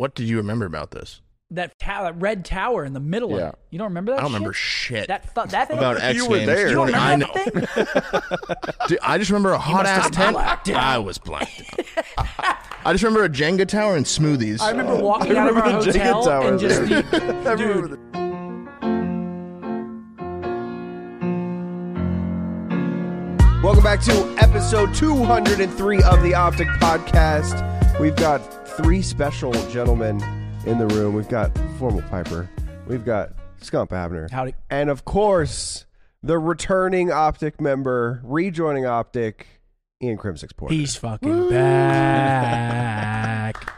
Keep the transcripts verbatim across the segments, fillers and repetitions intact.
What do you remember about this? That, ta- that red tower in the middle Yeah. of it. You don't remember that I don't shit? remember shit That, fu- that thing? about X You were Games. there. You don't I remember know. that thing? Dude, I just remember a hot ass have tent. blacked out. I was blacked out. I just remember a Jenga tower and smoothies. I remember walking out of our remember the Jenga hotel tower and just there. the, I dude, remember the- Welcome back to episode two hundred three of the Optic Podcast. We've got three special gentlemen in the room. We've got Formal Piper. We've got Scump Abner. Howdy. And of course, the returning Optic member, rejoining Optic, Ian Crimsix Porter. he's fucking back.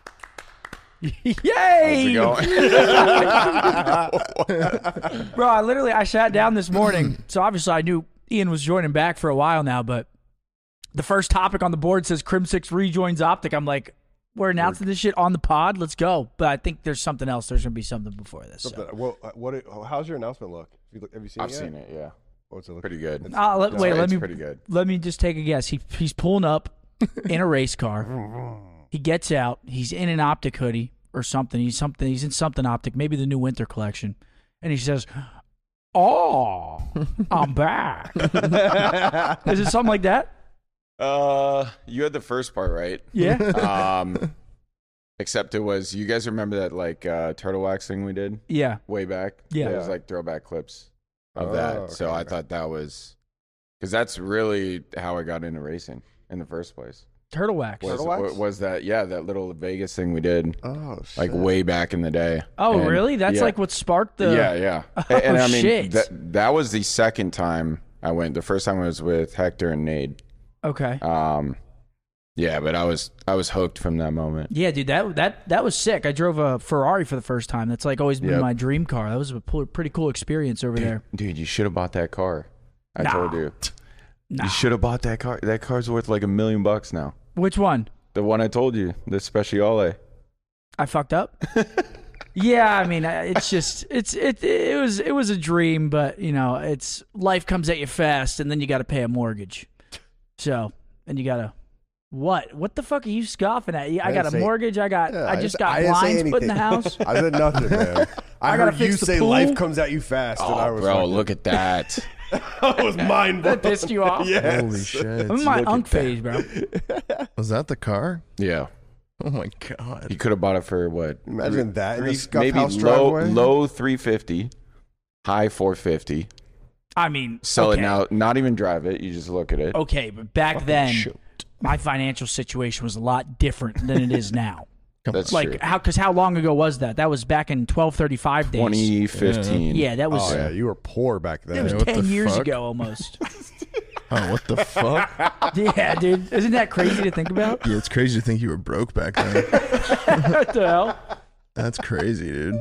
Yay! How's Bro, I literally, I sat down this morning, so obviously I knew Ian was joining back for a while now, but the first topic on the board says Crimsix rejoins Optic. I'm like, we're announcing this shit on the pod. Let's go. But I think there's something else. There's going to be something before this. So. Something- Well, uh, what? How's your announcement look? Have you, look- have you seen I've it yet? seen it, yeah. What's it look? Pretty good. Uh, let, It's- wait, let it's me pretty good. let me just take a guess. He he's pulling up in a race car. He gets out. He's in an Optic hoodie or something. He's something. He's in something Optic, maybe the new winter collection, and he says, "Oh, I'm back." Is it something like that? Uh, you had the first part right. Yeah. Um, except it was, you guys remember that like uh, turtle wax thing we did Yeah. way back? Yeah. It was like throwback clips of Oh, that. okay, so I okay. thought that was, because that's really how I got into racing in the first place. Turtle wax. Was, Turtle wax? wa- was that, yeah, that little Vegas thing we did Oh, shit. like way back in the day. Oh, And- really? That's yeah. like what sparked the. Yeah, yeah. Oh, and, and I mean, shit. that that was the second time I went. The first time I was with Hector and Nade. Okay. Um, yeah, but I was I was hooked from that moment. Yeah, dude, that that that was sick. I drove a Ferrari for the first time. That's like always been Yep. my dream car. That was a p- pretty cool experience over there. Dude, you should have bought that car. I Nah. told you. Nah. You should have bought that car. That car's worth like a million bucks now. Which one? The one I told you, the Speciale. I fucked up. Yeah, I mean, I- it's just it's it it was it was a dream, but you know, it's life comes at you fast, and then you got to pay a mortgage. So, and you gotta what? What the fuck are you scoffing at? I, I got a didn't say- mortgage. I got. Yeah, I just I got didn't say blinds put in the anything. house. I said nothing, man. I, I gotta heard you fix the say pool. life comes at you fast, and I Oh, was bro, like, look at that. I was mind blown. That pissed you off? Yes. Holy shit. I'm in my Look at unk that. phase, bro. Was that the car? Yeah, Oh my god. you could have bought it for what? Imagine that in the Three- scuff maybe house low driveway. low three fifty, high four fifty. I mean, Sell okay. it now. Not even drive it. You just look at it. Okay, but back then, shoot. my financial situation was a lot different than it is now. That's Like true. how? Because how long ago was that? That was back in twelve thirty-five days. twenty fifteen. Yeah, that was. Oh yeah, you were poor back then. It was what ten the years fuck? ago almost. Oh, what the fuck? Yeah, dude. Isn't that crazy to think about? Yeah, it's crazy to think you were broke back then. What the hell? That's crazy, dude.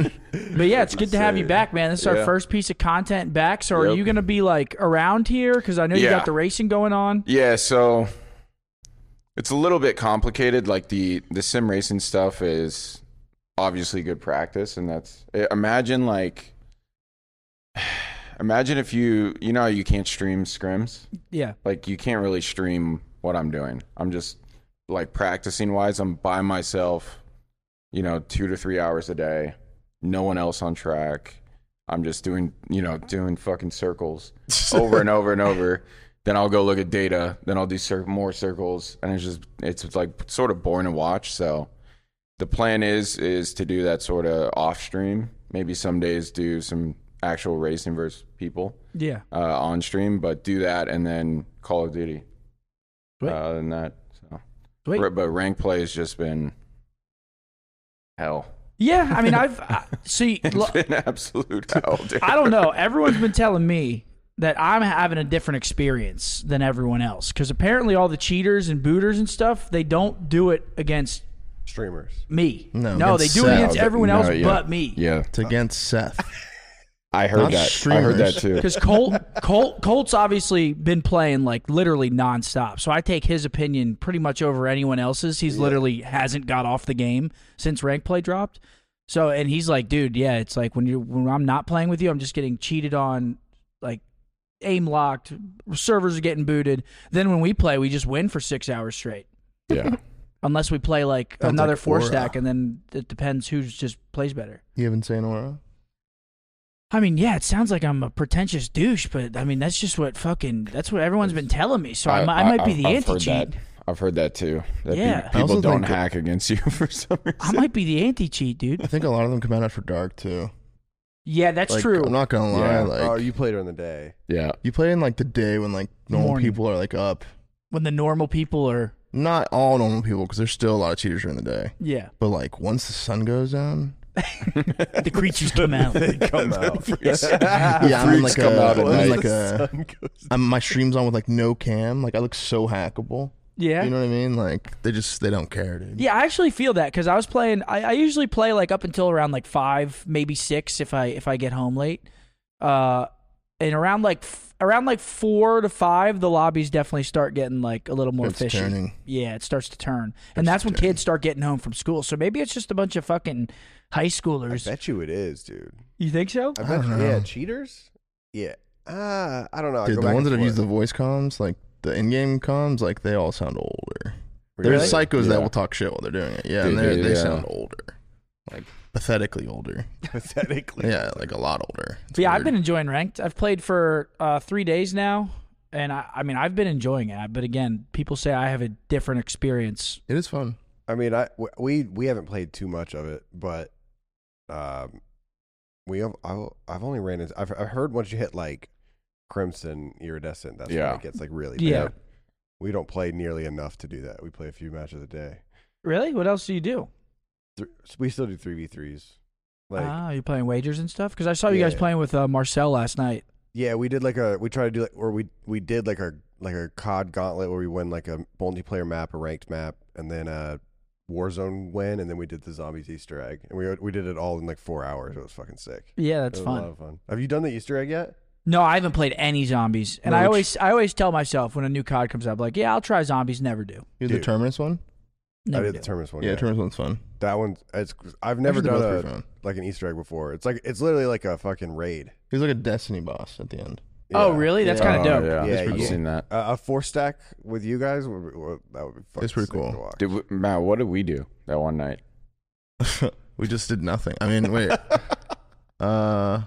But yeah, it's good to have you back, man. This is our Yeah. first piece of content back. So are Yep. you going to be like around here? Because I know you Yeah. got the racing going on. Yeah, so it's a little bit complicated. Like the the sim racing stuff is obviously good practice, and that's imagine like imagine if you you know how you can't stream scrims, Yeah. like you can't really stream what I'm doing. I'm just like practicing wise. I'm by myself, you know, two to three hours a day. No one else on track. I'm just doing, you know, doing fucking circles over and over and over. Then I'll go look at data. Then I'll do cir- more circles, and it's just it's like sort of boring to watch. So the plan is is to do that sort of off stream. Maybe some days do some actual racing versus people Yeah. uh, on stream, but do that and then Call of Duty. Sweet. Uh, other than that, so. Sweet. But rank play has just been hell. Yeah. I mean, I've I, see. It's Look, been absolute hell, dude. I don't know. Everyone's been telling me that I'm having a different experience than everyone else because apparently all the cheaters and booters and stuff, they don't do it against Streamers. me. No, no, they against do it Seth. against everyone No, else yeah. but me. Yeah, It's against Seth. I heard Not that. I heard that streamers. too. Because Colt, Colt, Colt's obviously been playing like literally nonstop, so I take his opinion pretty much over anyone else's. He's literally hasn't got off the game since rank play dropped. So, and he's like, dude, yeah, it's like when you when I'm not playing with you, I'm just getting cheated on, like aim locked, servers are getting booted. Then when we play, we just win for six hours straight. Yeah, unless we play like Sounds another like four Aura. stack, and then it depends who just plays better. You haven't seen Aura? I mean, yeah, it sounds like I'm a pretentious douche, but I mean that's just what fucking that's what everyone's been telling me. So I, I, I might be the I've anti heard cheat. that. I've heard that too. That Yeah. pe- I people also don't think- hack against you for some reason. I might be the anti cheat, dude. I think a lot of them come out after dark too. Yeah, that's Like, true. I'm not gonna lie. Yeah. Like oh, you, you played her in the day. Yeah. play in like the day when like normal Morning. people are like up. When the normal people are, Not all normal people, because there's still a lot of cheaters during the day. yeah, But like once the sun goes down, the creatures come out. They come out. yeah, I'm in like freaks come a, out at I'm in night. like a, I'm, my stream's on with like no cam. Like I look so hackable. Yeah. You know what I mean? Like they just they don't care, dude. Yeah, I actually feel that because I was playing. I, I usually play like up until around like five, maybe six if I if I get home late. Uh, and around like f- around like four to five, the lobbies definitely start getting like a little more It's fishy. turning. Yeah, it starts to turn, and that's when turning. kids start getting home from school. So maybe it's just a bunch of fucking high I schoolers. bet you it is, dude. You think so? I I bet don't you, know. yeah, cheaters? Yeah. Ah, I don't know. I Dude, go the back ones and that have used the forth. voice comms, like the in-game comms, like they all sound older. Really? There's psychos Yeah. that will talk shit while they're doing it. Yeah, Dude, and they yeah, they yeah. sound older, like pathetically older. Pathetically. Yeah, like a lot older. It's But yeah, I've weird. been enjoying ranked. I've played for uh, three days now, and I, I mean I've been enjoying it. But again, people say I have a different experience. It is fun. I mean, I w- we we haven't played too much of it, but um, we have. I, I've only ran into. I've, I've heard once you hit like Crimson Iridescent, that's Yeah. when it gets like really Yeah. bad. We don't play nearly enough to do that. We play a few matches a day. Really? What else do you do? Th- we still do three v threes. Like, Ah, you playing wagers and stuff? Because I saw you guys Yeah. playing with uh, Marcel last night. yeah, we did like a. We tried to do like, or we we did like a like a C O D gauntlet where we win like a multiplayer map, a ranked map, and then a Warzone win, and then we did the zombies Easter egg, and we we did it all in like four hours. It was fucking sick. Yeah, It that's was a lot fun. of fun. Have you done the Easter egg yet? No, I haven't played any zombies, and No, I which- always I always tell myself when a new C O D comes up, like, yeah, I'll try zombies. Never do. You did the Dude. Terminus one? Never I did do. the Terminus one. Yeah, Yeah, Terminus one's fun. that one. It's I've never Actually, they're done both a, pretty fun. like an Easter egg before. It's like it's literally like a fucking raid. He's like a Destiny boss at the end. Oh, Yeah. really? That's Yeah. kind of Oh, dope. yeah, Yeah, I've yeah. seen that. Uh, a four stack with you guys would, be- would that would be fucking It's pretty sick cool. to watch. Did we, Matt, what did we do that one night? We just did nothing. I mean, wait. uh,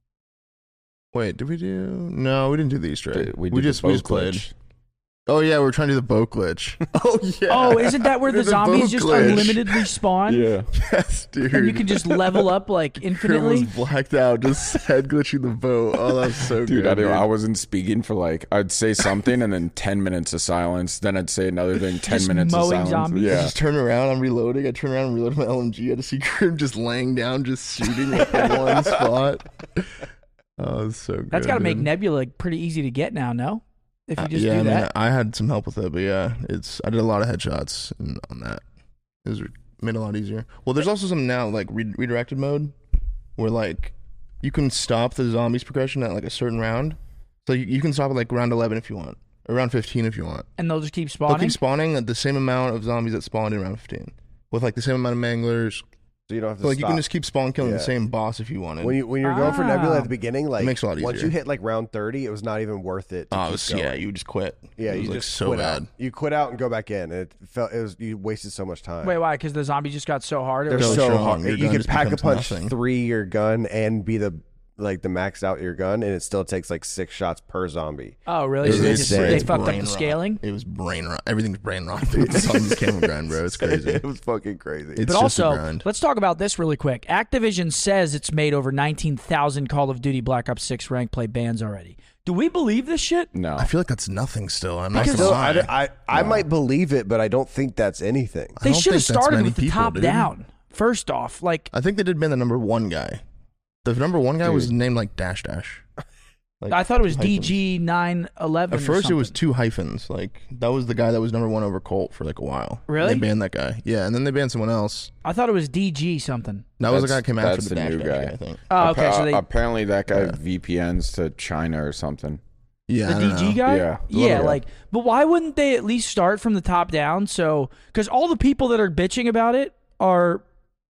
wait, did we do? No, we didn't do the Easter egg. We, we did just the we boat just played. glitch. Oh yeah, we were trying to do the boat glitch. oh yeah. Oh, isn't that where We the did zombies boat just glitch. unlimitedly spawn? Yeah. Yes, dude. And you can just level up like Krim infinitely. was blacked out, just head glitching the boat. Oh, that was so Dude, good. I, didn't- I wasn't speaking for like, I'd say something and then ten minutes of silence. Then I'd say another thing, ten Just minutes of mowing silence. zombies. I Yeah. just turn around. I'm reloading. I turn around and reload my L M G. I just see Krim just laying down, just shooting at the one spot. Oh, it was so good. That's got to make dude. Nebula pretty easy to get now, no? If you Uh, just yeah, do I mean, that. I had some help with it, but yeah, it's I did a lot of headshots and on that. It was made it a lot easier. Well, there's also some now like re- redirected mode where like you can stop the zombies progression at like a certain round. So you, you can stop at like round eleven if you want, or round fifteen if you want. And they'll just keep They'll spawning. keep spawning at the same amount of zombies that spawned in round fifteen, with like the same amount of manglers. So you don't have to So like you stop. can just keep spawn killing Yeah. the same boss if you wanted. when you when you're going for Nebula Ah. at the beginning, like makes it a lot once easier. you hit like round thirty, it was not even worth it. To oh, keep it was, going. yeah, you would just quit. yeah, it was you like just so quit bad. out. You quit out and go back in. It felt it was you wasted so much time. Wait, why? Because the zombie just got so hard. It They're was so so strong. hard. Your You gun can just pack a becomes punch nothing. three your gun and be the like the max out your gun, and it still takes like six shots per zombie. Oh, really? It So was they, just, insane. they It's fucked up brain the rot. scaling? It was brain rot. Everything's brain rot. It's on this camera grind, bro. It's crazy. it was fucking crazy. It's But just a also, grind. let's talk about this really quick. Activision says it's made over nineteen thousand Call of Duty Black Ops six rank play bans already. Do we believe this shit? No. I feel like that's nothing still. I'm not Because- gonna Still, lie. I, I, I might believe it, but I don't think that's anything. I They don't should have think that's started many with the people, top dude. down. First off, like, I think they did ban the number one guy. The number one guy was Dude. named like Dash Dash. Like, I thought it was two D hyphens. G nine eleven. At first, it was two hyphens. Like that was the guy that was number one over Colt for like a while. Really? They banned that guy. Yeah, and then they banned someone else. I thought it was D G something. That was the guy That's- that came after that's the, the Dash new Dash guy. guy. I think. Oh, okay. So Appa- they, apparently that guy Yeah. V P Ns to China or something. Yeah, I the don't D G know. guy? Yeah. Yeah, Yeah. like, but why wouldn't they at least start from the top down? So, because all the people that are bitching about it are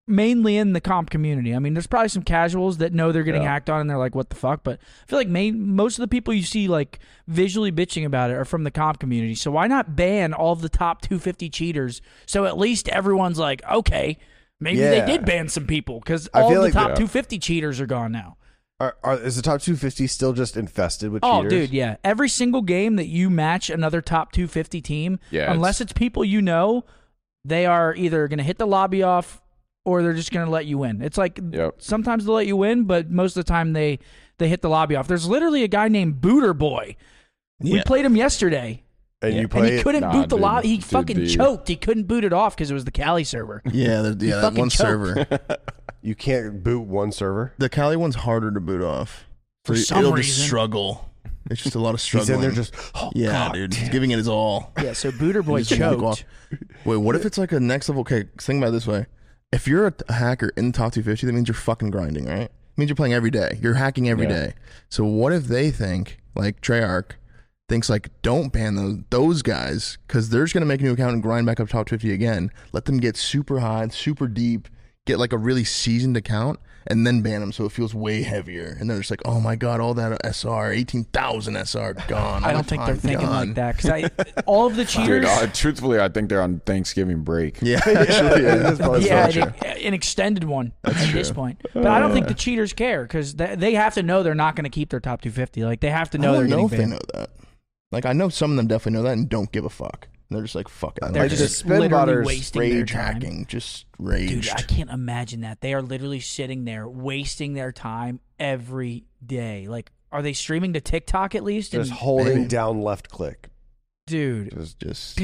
mainly in the comp community. I mean, there's probably some casuals that know they're getting Yeah. hacked on and they're like, what the fuck? But I feel like main, most of the people you see like visually bitching about it are from the comp community. So why not ban all of the top two fifty cheaters? So at least everyone's like, okay, maybe Yeah. they did ban some people because I all feel the like- top Yeah. two fifty cheaters are gone now. Are, are, is the top two fifty still just infested with Oh, cheaters? dude, yeah. Every single game that you match another top two fifty team, Yeah, unless it's people you know, they are either going to hit the lobby off or they're just going to let you win. It's like Yep. sometimes they'll let you win, but most of the time they, they hit the lobby off. There's literally a guy named Booter Boy. We Yeah. played him yesterday, And you and play he it? couldn't Nah, boot the dude. lobby. He Dude, fucking the- choked. He couldn't boot it off because it was the Cali server. Yeah, the, yeah, that fucking one choked. server. You can't boot one server. The Cali one's harder to boot off. For So some it'll reason. just struggle. It's just a lot of He's struggling. in there just, oh, yeah, God dude. damn. He's giving it his all. Yeah, so Booter Boy He just won't go choked. off. Wait, what if it's like a next level? Okay, think about it this way. If you're a, a hacker in top two fifty, that means you're fucking grinding, right? It means you're playing every day. You're hacking every day. Yeah. So what if they think, like Treyarch thinks like, don't ban those, those guys because they're just going to make a new account and grind back up top fifty again. Let them get super high, super deep, get like a really seasoned account, and then ban them so it feels way heavier. And they're just like, oh my God, all that S R, eighteen thousand S R gone. I All don't the think they're time thinking gone. like that because all of the cheaters. Dude, uh, truthfully, I think they're on Thanksgiving break. Yeah, actually, Yeah, yeah. that's probably yeah, so an, an extended one at this point. But I don't think the cheaters care because they, they have to know they're not going to keep their top two fifty. Like they have to know I they're don't know getting if they banned. know that. Like I know some of them definitely know that and don't give a fuck. And they're just like, fuck it. They're Like just, the spin literally botters wasting their rage time. hacking, just Dude, raged. I can't imagine that. They are literally sitting there wasting their time every day. Like, are they streaming to TikTok at least? Just And, holding Maybe. down left click. dude, just, just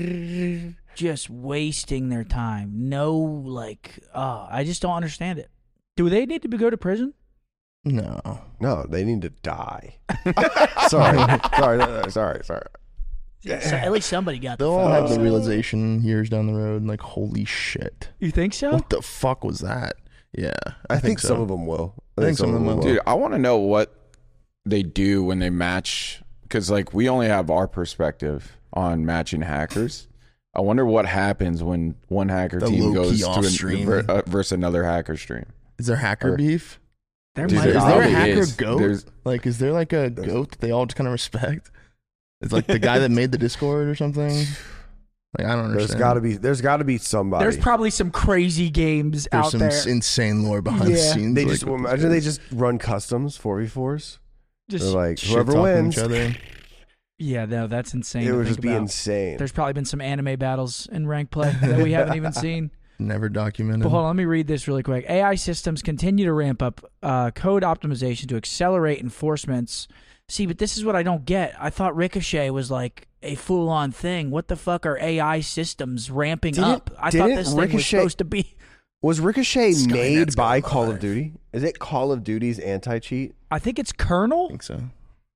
just wasting their time. No, like, oh, I just don't understand it. Do they need to be, go to prison? no. No, they need to die. sorry, sorry, no, no, sorry, sorry. So at least somebody got the They'll all have the phone. realization years down the road, like, holy shit. You think so? What the fuck was that? Yeah, I, I, think, so. some of them will. I think some of them will. Dude, I want to know what they do when they match, because like we only have our perspective on matching hackers. I wonder what happens when one hacker The team low-key goes to off an, stream. ver, uh, versus another hacker stream. Is there hacker Or- beef? There Dude, might there Is be. there a probably hacker is. goat? There's- Like, is there like a goat that they all just kind of respect? It's like the guy that made the Discord or something. Like, I don't understand. There's got to be. There's got to be somebody. There's probably some crazy games There's out some there. s- insane lore behind the Yeah. scenes. They like, just with this imagine they guy. just run customs four v fours. Just, They're like Shit whoever talking wins, each other. yeah, no, that's insane. it to would think just be about. insane. There's probably been some anime battles in rank play that we haven't even seen. Never documented. But hold on, let me read this really quick. A I systems continue to ramp up uh, code optimization to accelerate enforcements. See, but this is what I don't get. I thought Ricochet was like a full-on thing. What the fuck are A I systems ramping Didn't- up? I thought didn't this thing was Ricochet- supposed to be. Was Ricochet Skynet's made got by a Call of life. Duty? Is it Call of Duty's anti-cheat? I think it's I Kernel. think so. Can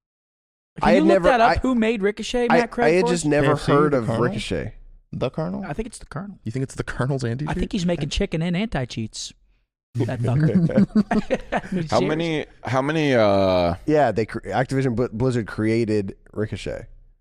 I you had look never- that up? I- Who made Ricochet? I, Matt Craig I had for just us? never K F C, heard the of Colonel? Ricochet. The Colonel? I think it's the Kernel. You think it's the Colonel's anti I think he's making chicken and anti-cheats. That fucker. How many? How many? Uh, Yeah, they cr- Activision Bl- Blizzard created Ricochet.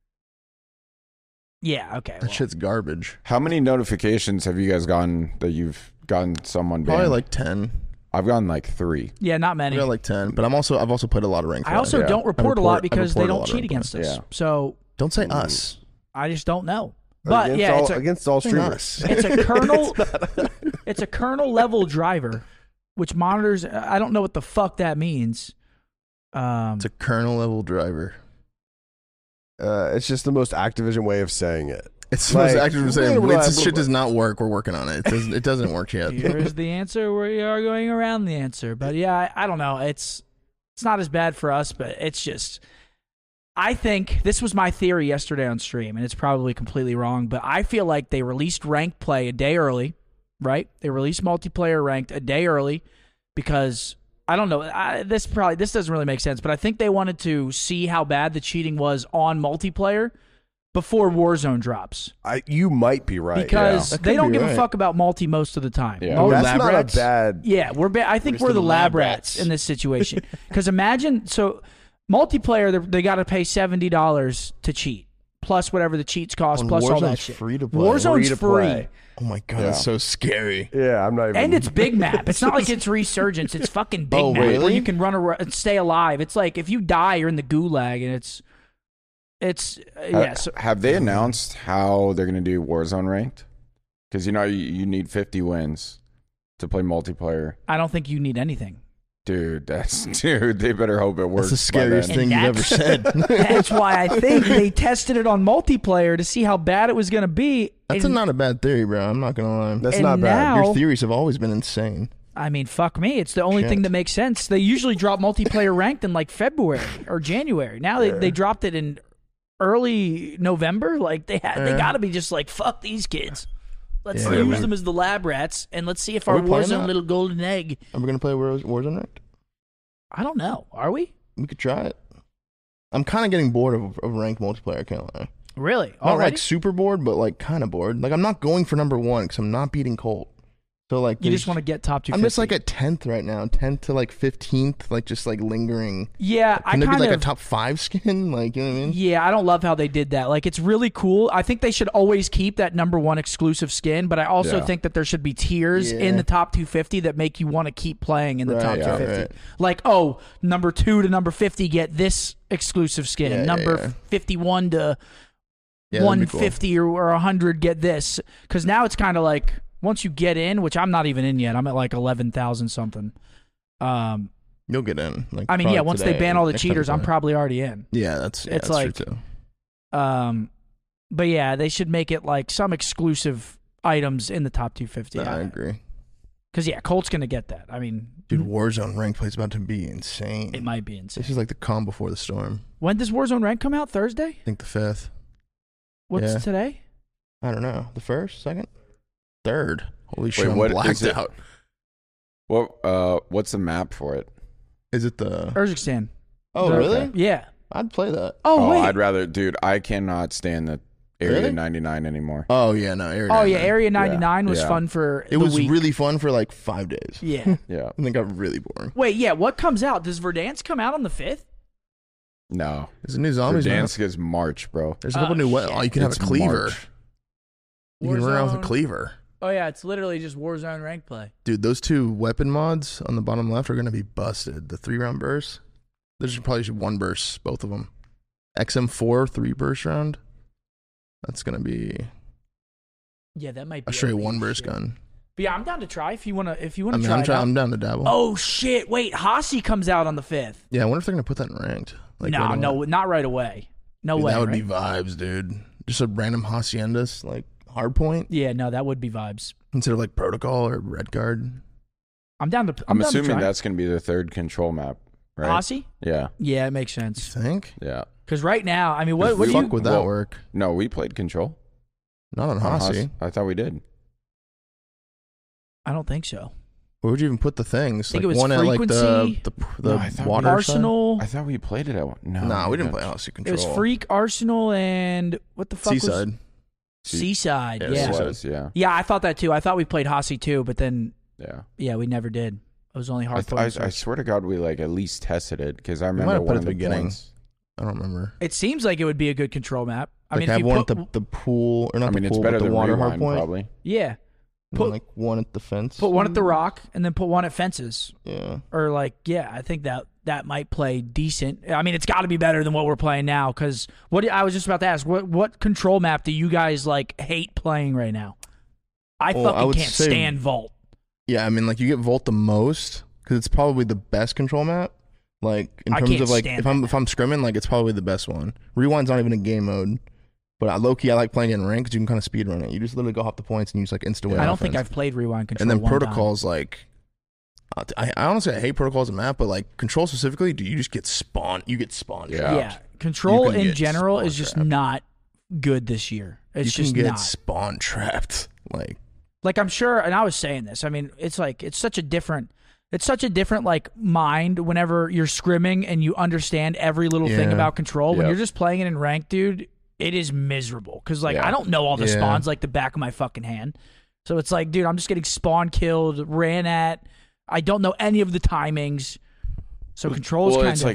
Yeah. Okay. That well. shit's garbage. how many notifications have you guys gotten that you've gotten someone banned? Probably like ten. I've gotten like three. Yeah, not I many. got like ten. But I'm also I've also played a lot of ranked. I also Yeah. don't I report, a report- lot I because they report a don't lot of cheat ranked against play. us. Yeah. So Don't say us. I just don't know. But against yeah, all, it's a, against all Say streamers. us. it's a kernel. It's a kernel level driver, which monitors. I don't know what the fuck that means. Um, It's a kernel level driver. Uh, it's just the most Activision way of saying it. It's the most Like, active to say. blah, blah, This blah, shit blah. does not work. We're working on it. It doesn't, it doesn't work yet. here's the answer. We are going around the answer, but yeah, I, I don't know. It's it's not as bad for us, but it's just. I think this was my theory yesterday on stream, and it's probably completely wrong, but I feel like they released ranked play a day early, right? They released multiplayer ranked a day early because I don't know. I, this probably this doesn't really make sense, but I think they wanted to see how bad the cheating was on multiplayer before Warzone drops I, you might be right. because That could they don't be give a right. fuck about multi most of the time. Yeah. Mul- We're that's lab not rats. a bad. yeah, we're. Ba- I think just we're the the lab lab rats rats. in this situation. Because imagine, so multiplayer, they, they got to pay seventy dollars to cheat plus whatever the cheats cost, On plus all that Warzone's shit. free to play. Warzone's Free to free. play. Oh my god, Yeah. that's so scary. Yeah, I'm not even. And it's big map. It's not like it's Resurgence. It's fucking big Oh, map where really? you can run ar- and stay alive. It's like if you die, you're in the gulag, and it's it's uh, Ha- yeah. So, have they announced how they're going to do Warzone ranked? Because you know you, you need fifty wins to play multiplayer. I don't think you need anything. Dude, that's dude. They better hope it works. That's the scariest by And then. thing you've ever that's- said. That's why I think they tested it on multiplayer to see how bad it was going to be. That's a, and, not a bad theory, bro. I'm not gonna lie. That's and not bad. now- Your theories have always been insane. I mean, fuck me. It's the only Shit. thing that makes sense. They usually drop multiplayer ranked in like February or January. Now they, they dropped it in early November. Like they had, they Yeah. got to be just like fuck these kids. Let's Yeah, use man. them as the lab rats and let's see if Are our we playing Warzone that? little golden egg. Are we gonna play War- Warzone ranked? I don't know. Are we We could try it. I'm kind of getting bored of, of ranked multiplayer. I can't lie. really Not already? like super bored, but like kind of bored. Like I'm not going for number one because I'm not beating Colt. So like you just there's- want to get top two. I'm just like at tenth right now, tenth to like fifteenth, like just like lingering. yeah. I Can there kind be like of a top five skin? Like you know what I mean? Yeah, I don't love how they did that. Like, it's really cool. I think they should always keep that number one exclusive skin, but I also Yeah. think that there should be tiers Yeah. in the top two fifty that make you want to keep playing in the Right, top yeah, two fifty. right. Like, oh, number two to number fifty get this exclusive skin. Yeah, yeah, number yeah. fifty-one to Yeah, that'd be cool. one fifty or, or one hundred get this. Because now it's kind of like, once you get in, which I'm not even in yet, I'm at like eleven thousand something. Um, You'll get in. Like I mean, probably yeah, once they today, ban all the next time we cheaters, I'm play. probably already in. Yeah, that's yeah, it's that's like- true too. Um, but yeah, they should make it like some exclusive items in the top two fifty. Nah, I agree, Because yeah, Colt's gonna get that. I mean, dude. Warzone rank play is about to be insane. it might be insane. This is like the calm before the storm. When does Warzone rank come out? Thursday? I think the fifth. What's Yeah. today? I don't know. The first, second, third. Holy shit! Wait, I'm what blacked is it? out. What uh, what's the map for it? Is it the? Urzikstan. Oh, The- really? Okay. Yeah. I'd play that. Oh, Oh, wait. I'd rather, dude. I cannot stand the Area Really? ninety-nine anymore. Oh yeah, no. Area oh yeah, ninety-nine. Area ninety-nine was yeah. fun for It the was week. really fun for like five days. Yeah. Yeah, And it got really boring. Wait, yeah. What comes out? Does Verdansk come out on the fifth? no. There's a new zombies map. Verdansk is March, bro. There's a couple Oh, new. We- shit. oh, you can have It's a cleaver. March. You can run around with a Warzone. cleaver. Oh yeah, it's literally just Warzone rank play. Dude, those two weapon mods on the bottom left are going to be busted. The three round burst. There's probably should one burst, both of them. X M four three burst round. That's going to be Yeah, that might be a straight elite one burst shit. gun. But yeah, I'm down to try if you wanna if you I wanna mean, try. I'm, it try- out. I'm down to dabble. Oh shit! Wait, Hasi comes out on the fifth. Yeah, I wonder if they're going to put that in ranked. Like, no, right away. no, not right away. No Dude, way. that would right? be vibes, dude. Just a random haciendas, like hard point, Yeah, no, that would be vibes. instead of like protocol or red guard. I'm down to. I'm, I'm down to assuming try. that's going to be the third control map, right? Hasi. Yeah, Yeah, it makes You sense. think? yeah. Because right now, I mean, what Because what we- do Fuck you? would that well, work? No, we played control. Not on on Hasi. Hasi. I thought we did. I don't think so. Where would you even put the things? I think like it was one at like the frequency. the, the No, I thought we- water side? Arsenal. I thought we played it at one. No, Nah, we didn't didn't. play Hasi It control. was Freak, Arsenal, and what the fuck Seaside. was Seaside? Yeah, Yeah, It Seaside. was, yeah, yeah. I thought that too. I thought we played Hasi too, but then yeah. yeah, we never did. It was only I, hard. th- I, I swear to God, we like at least tested it because I might remember have put one it of at the the beginning. points. I don't remember. It seems like it would be a good control map. I Like mean, if have you one put, at the, the pool or not I mean, the it's pool, better but the than water hard Rewind, point. probably. yeah, And Put- then, like one at the fence. put one at the rock, and then put one at fences. Yeah. Or like, yeah, I think that that might play decent. I mean, it's got to be better than what we're playing now. Because what do- I was just about to ask, what what control map do you guys like hate playing right now? I Well, I fucking would can't say- stand Vault. Yeah, I mean, like you get Volt the most because it's probably the best control map. Like in I terms can't of like stand if I'm that if I'm scrimming, like it's probably the best one. Rewind's not even a game mode, but I, low key I like playing it in rank because you can kind of speed run it. You just literally go off the points and you just like insta win. I don't offense. think I've played Rewind control. And then one time. protocols like. I, I honestly I hate protocols and map, but like control specifically, do you just get spawned? You get spawned. Yeah. trapped. Yeah, control You can in get general spawn is just trapped. not good this year. It's you just can get not. spawn trapped. Like Like I'm sure, and I was saying this. I mean, it's like it's such a different, it's such a different like mind whenever you're scrimming and you understand every little thing Yeah. about control. When Yep. you're just playing it in rank, dude, it is miserable because like Yeah. I don't know all the Yeah. spawns like the back of my fucking hand. So it's like, dude, I'm just getting spawn killed, ran at. I don't know any of the timings. So control is Well, kind it's of like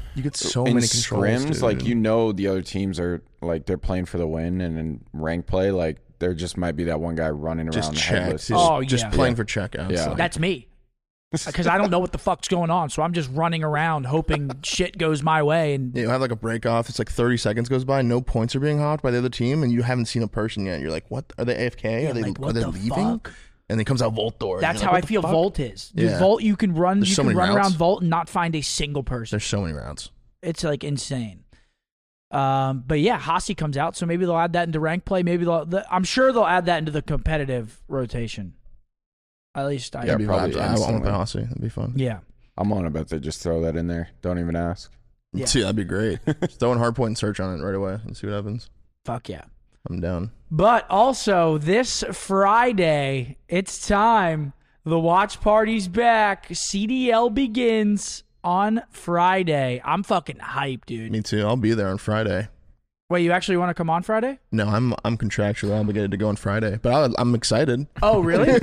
You get so in many controls, scrims, dude. like you know the other teams are like they're playing for the win, and in rank play, like there just might be that one guy running just around check. headless. Just, Oh, just yeah. playing Yeah. for checkouts. Yeah. like- That's me. Because I don't know what the fuck's going on, so I'm just running around hoping shit goes my way. And you have like a break off. It's like thirty seconds goes by. No points are being hopped by the other team, and you haven't seen a person yet. You're like, what? Are they A F K? Yeah, are they, like, are what they the leaving? fuck? And then comes out Volt door. and that's you're how like, I what the feel fuck? Volt is. The Yeah. Volt, you can run, There's you so can many run routes. around Volt and not find a single person. There's so many routes. It's like insane. Um, but yeah, Hasi comes out, so maybe they'll add that into rank play. Maybe they'll. The, I'm sure they'll add that into the competitive rotation. At least I. Yeah, That'd be probably vibes. I want to instantly. play Hossie. That'd be fun. yeah. I'm on about to just throw that in there. Don't even ask. Yeah. See, that'd be great. Just throw in hardpoint and search on it right away and see what happens. Fuck yeah. I'm down. But also this Friday, it's time. The watch party's back. C D L begins on Friday. I'm fucking hyped, dude. Me too. I'll be there on Friday. Wait, you actually want to come on Friday? No, I'm I'm contractually obligated to go on Friday, but I'll, I'm excited. Oh, really?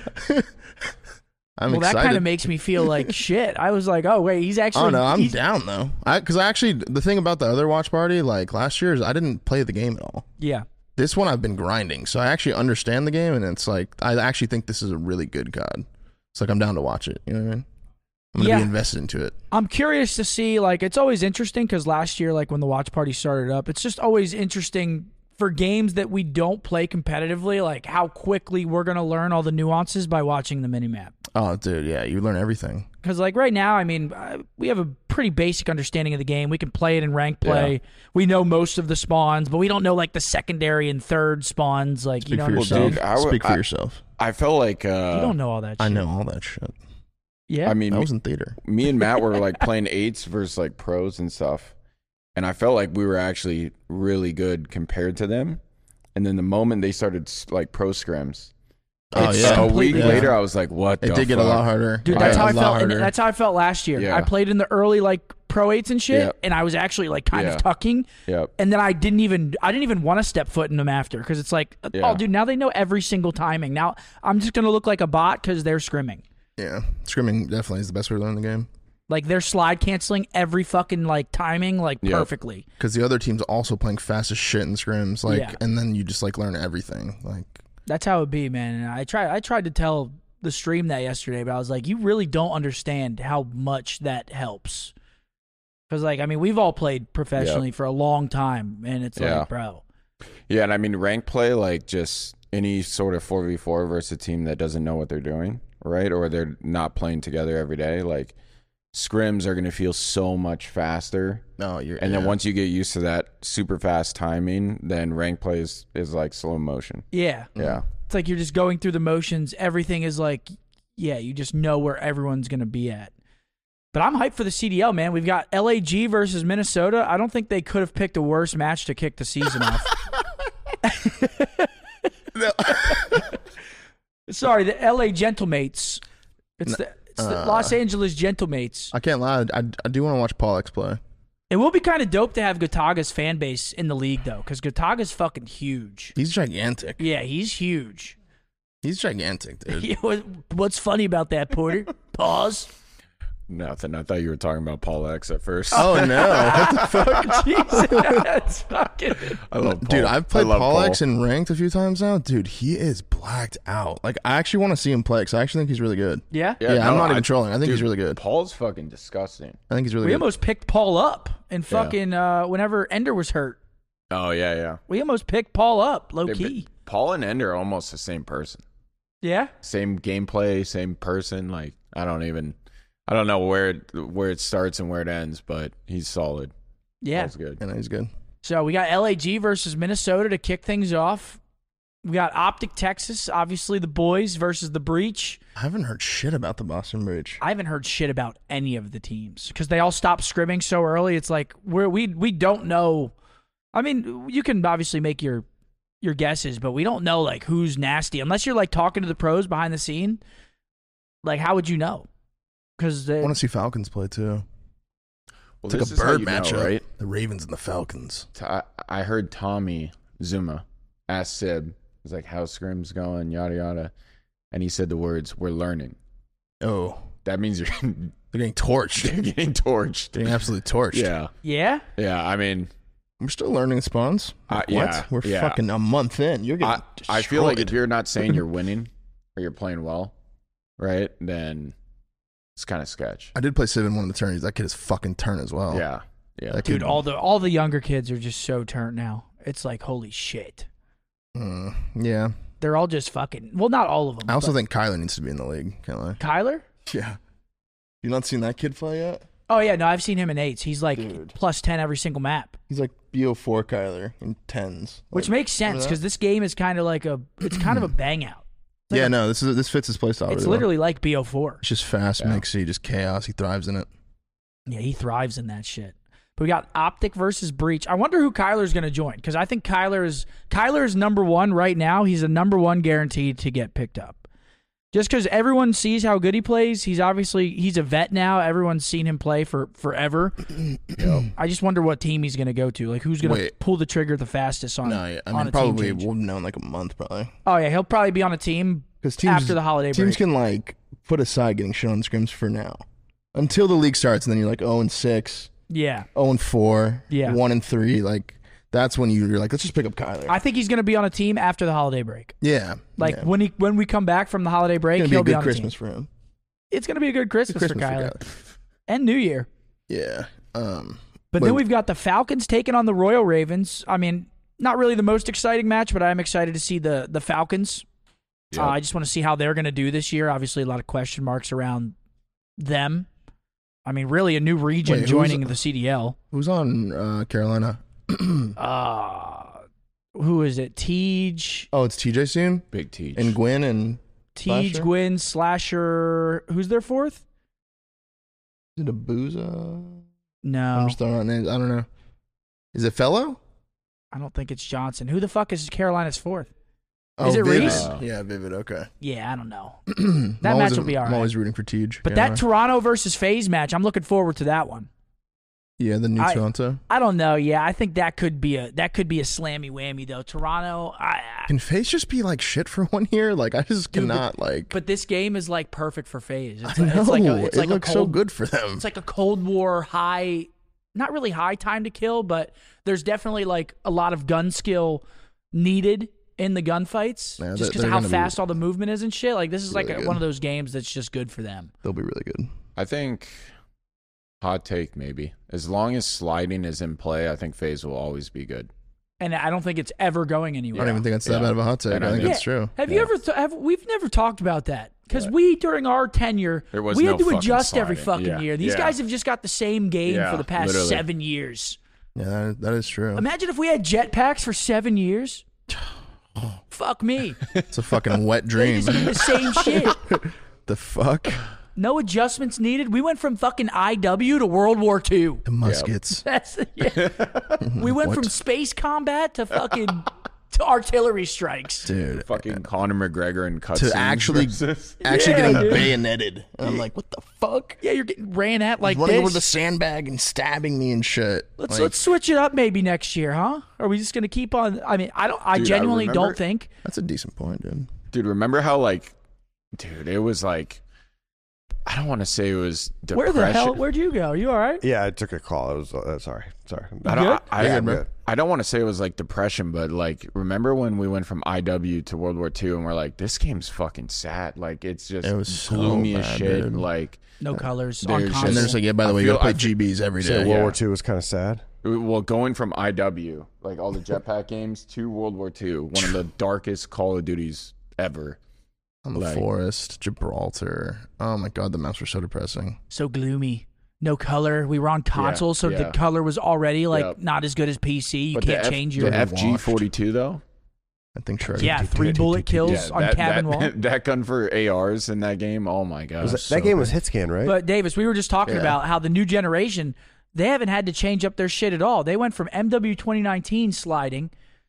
I'm well, that excited. kind of makes me feel like shit. I was like, oh wait, he's actually. Oh no, I'm he's- down though. I because I actually the thing about the other watch party like last year is I didn't play the game at all. Yeah. This one I've been grinding, so I actually understand the game, and it's like I actually think this is a really good C O D. It's like I'm down to watch it. You know what I mean? I'm gonna Yeah. be invested into it. I'm curious to see, like, it's always interesting because last year, like, when the watch party started up, it's just always interesting for games that we don't play competitively, like, how quickly we're going to learn all the nuances by watching the minimap. Oh, dude, yeah, you learn everything. Because, like, right now, I mean, uh, we have a pretty basic understanding of the game. We can play it in rank play. Yeah. We know most of the spawns, but we don't know, like, the secondary and third spawns. Like, you Speak know for what I'm saying? yourself. Dude, I would- Speak for I- yourself. I felt like uh, You don't know all that shit. I know all that shit. Yeah? I mean, I me, was in theater. me and Matt were like playing eights versus like pros and stuff, and I felt like we were actually really good compared to them. And then the moment they started like pro scrims, Oh It's yeah, a week completely later, I was like, "What?" it the did get a fuck? lot harder. Dude, It that's got how a I lot felt. And harder. that's how I felt last year. Yeah. I played in the early like pro eights and shit, Yeah. and I was actually like kind Yeah. of tucking, Yep. and then I didn't even I didn't even want to step foot in them after because it's like, Yeah. oh, dude, now they know every single timing. Now I'm just gonna look like a bot because they're scrimming. Yeah, scrimming definitely is the best way to learn the game Like they're slide canceling every fucking like timing like Yep. perfectly. because the other team's also playing fast as shit in scrims. Like, Yeah. and then you just like learn everything. Like, That's how it be, man. And I tried I tried to tell the stream that yesterday, but I was like, you really don't understand how much that helps. Because like I mean, we've all played professionally for a long time, and it's Yeah. like, bro. Yeah, and I mean rank play, like just any sort of four v four versus a team that doesn't know what they're doing, right? Or they're not playing together every day. Like scrims are going to feel so much faster, no, you're. and then yeah. once you get used to that super fast timing, then rank play is, is like slow motion. Yeah. Yeah, It's like you're just going through the motions. Everything is like, yeah, you just know where everyone's going to be at. But I'm hyped for the C D L, man. We've got L A G versus Minnesota. I don't think they could have picked a worse match to kick the season off. Sorry, the L A Gentlemates. It's the, it's the uh, Los Angeles Gentlemates. I can't lie. I, I do want to watch Paul X play. It will be kind of dope to have Gotaga's fan base in the league, though, because Gotaga's fucking huge. He's gigantic. Yeah, he's huge. He's gigantic, dude. What- What's funny about that, Porter? Pause. nothing. I thought you were talking about Paul X at first. Oh no, what the fuck? Jesus, that's fucking. I love Paul. Dude, I've played I love Paul X in ranked a few times now. Dude, he is blacked out. Like, I actually want to see him play because I actually think he's really good. Yeah, Yeah, I'm no, not I- even trolling. I think dude, he's really good. Paul's fucking disgusting. I think he's really we good. almost picked Paul up and fucking uh, whenever Ender was hurt. Oh yeah, yeah. We almost picked Paul up, low They're key. bi- Paul and Ender are almost the same person. Yeah, Same gameplay, same person. Like I don't even, I don't know where it, where it starts and where it ends, but he's solid. yeah. Paul's good. And he's good. So we got L A G versus Minnesota to kick things off. We got Optic Texas, obviously the boys versus the Breach. I haven't heard shit about the Boston Bridge. I haven't heard shit about any of the teams because they all stopped scrimming so early. It's like we're, we we don't know. I mean, you can obviously make your your guesses, but we don't know like who's nasty unless you're like talking to the pros behind the scene. Like, how would you know? Because I want to see Falcons play too. Well, It's like this a is how bird you know, matchup, right? The Ravens and the Falcons. T- I, I heard Tommy Zuma ask Sib, he's like, "How's scrims going?" Yada yada, and he said the words, "We're learning." Oh, that means you're They're getting torched. They're getting torched. Getting absolutely torched. Yeah. Yeah? Yeah. I mean, We're still learning spawns. Uh, What? yeah, We're yeah. fucking a month in. You're getting I, I feel like if destroyed. you're not saying you're winning or you're playing well, right, then it's kind of sketch. I did play Civ in one of the tourneys. That kid is fucking turn as well. Yeah. Yeah. That Dude, kid- all the all the younger kids are just so turned now. It's like, holy shit. Mm, yeah. They're all just fucking. Well, not all of them. I also but- think Kyler needs to be in the league. Can't lie. Kyler? Yeah. You not seen that kid play yet? Oh, yeah, no, I've seen him in eights. He's like Dude. plus ten every single map, He's like B O four Kyler in tens. which Like, makes sense remember that? because this game is kind of like a. It's kind of a bang out. like yeah, a- no, this is this fits his playstyle. It's really well. literally like B O four. It's just fast, Yeah. mixy, just chaos. He thrives in it. Yeah, he thrives in that shit. But we got Optic versus Breach. I wonder who Kyler's going to join because I think Kyler is Kyler is number one right now. He's a number one guaranteed to get picked up. Just because everyone sees how good he plays, he's obviously he's a vet now. Everyone's seen him play for forever. I just wonder what team he's going to go to. Like who's going to Wait. pull the trigger the fastest on? No, yeah, I on mean a probably team change. we'll know in like a month probably. Oh yeah, he'll probably be on a team Because teams after the holiday teams break. can like put aside getting shit on scrims for now until the league starts, and then you're like oh and six, Yeah, oh and four, Yeah. one and three. Like that's when you, you're like, let's just pick up Kyler. I think he's going to be on a team after the holiday break. yeah, Like yeah. when he when we come back from the holiday break, It's gonna he'll be be a on good a team. Christmas for him. It's going to be a good Christmas, Christmas for for Kyler Kyler. and New Year. Yeah. Um. But Wait, then we've got the Falcons taking on the Royal Ravens. I mean, not really the most exciting match, but I'm excited to see the the Falcons. Yep. Uh, I just want to see how they're going to do this year. Obviously, a lot of question marks around them. I mean, really a new region Wait, who's- joining the C D L. Who's on uh, Carolina? Uh, who is it? Tej, Oh, it's T J soon Big Teach. and Gwyn and Tej, Slasher? Gwyn, Slasher. Who's their fourth? is it Abuza? I'm No, just throwing out names. I don't know. Is it Fellow? I don't think it's Johnson. Who the fuck is Carolina's fourth? Oh, Is it Vivid. Reese? Yeah, Vivid. Okay. Yeah, I don't know. I'm That always- match will be all I'm right. always rooting for Tej. But Yeah. that Toronto versus FaZe match, I'm looking forward to that one. yeah, the new I- Toronto. I don't know. Yeah, I think that could be a that could be a slammy whammy though. Toronto, I, I Can FaZe just be like shit for one year? Like I just Dude, but- cannot like. but this game is like perfect for FaZe. It's, I know it's like a, it's it like looks a so cold, good for them. It's like a Cold War high, not really high time to kill, but there's definitely like a lot of gun skill needed in the gunfights, Yeah, just they're- because they're of how gonna be fast all the movement is and shit. Like this is like really a, good. one of those games that's just good for them. They'll be really good. I think hot take maybe. As long as sliding is in play, I think FaZe will always be good. And I don't think it's ever going I anywhere. don't even think that's that Yeah. bad of a hot take. And I I think think- that's true. Have Yeah. you ever? Th- have we've never talked about that because What? we during our tenure There was we no had to fucking adjust every sliding. fucking Yeah. year. These Yeah. guys have just got the same game Yeah, for the past literally. seven years. Yeah, that is, that is true. Imagine if we had jetpacks for seven years. Fuck me. It's a fucking wet They dream. just do the same shit. The fuck? No adjustments needed. We went from fucking I W to World War Two. The muskets. That's yeah. We went What? from space combat to fucking to artillery strikes. Dude. Fucking Conor McGregor and cutscenes. To actually, versus- actually Yeah, getting dude. bayoneted. And I'm like, what the fuck? Yeah, you're getting ran at like He's running this. over the sandbag and stabbing me and shit. Let's Like, let's switch it up maybe next year, huh? Are we just gonna keep on? I mean, I don't. I Dude, I genuinely remember- don't think. That's a decent point, dude. Dude, remember how like, dude, it was like, I don't want to say it was depression. Where the hell? Where'd you go? Are you all right? Yeah, I took a call. I was uh, sorry, sorry. I don't. good? I, Yeah, I, I'm good. I don't want to say it was like depression, but like, remember when we went from I W to World War Two, and we're like, this game's fucking sad. Like, it's just It was so gloomy as bad, shit. dude. Like, No colors There's on just- console. And there's like, yeah, by the I way, you feel- gotta play I feel- G Bs every So day. World yeah. War Two was kind of sad. well, going from I W, like all the jetpack games, to World War Two, one of the darkest Call of Duties ever. On the like- forest, Gibraltar. Oh my god, the maps were so depressing. so gloomy. No color. We were on console, so the yeah. color was already like Yep. not as good as P C. You But can't the F- change your. the F G forty-two though. I think sure. yeah, three bullet kills on that, cabin that, wall. that gun for A Rs in that game. Oh my god. Was that, so that game good. was hit scan, right? But Davis, we were just talking Yeah. about how the new generation, they haven't had to change up their shit at all. They went from M W twenty nineteen sliding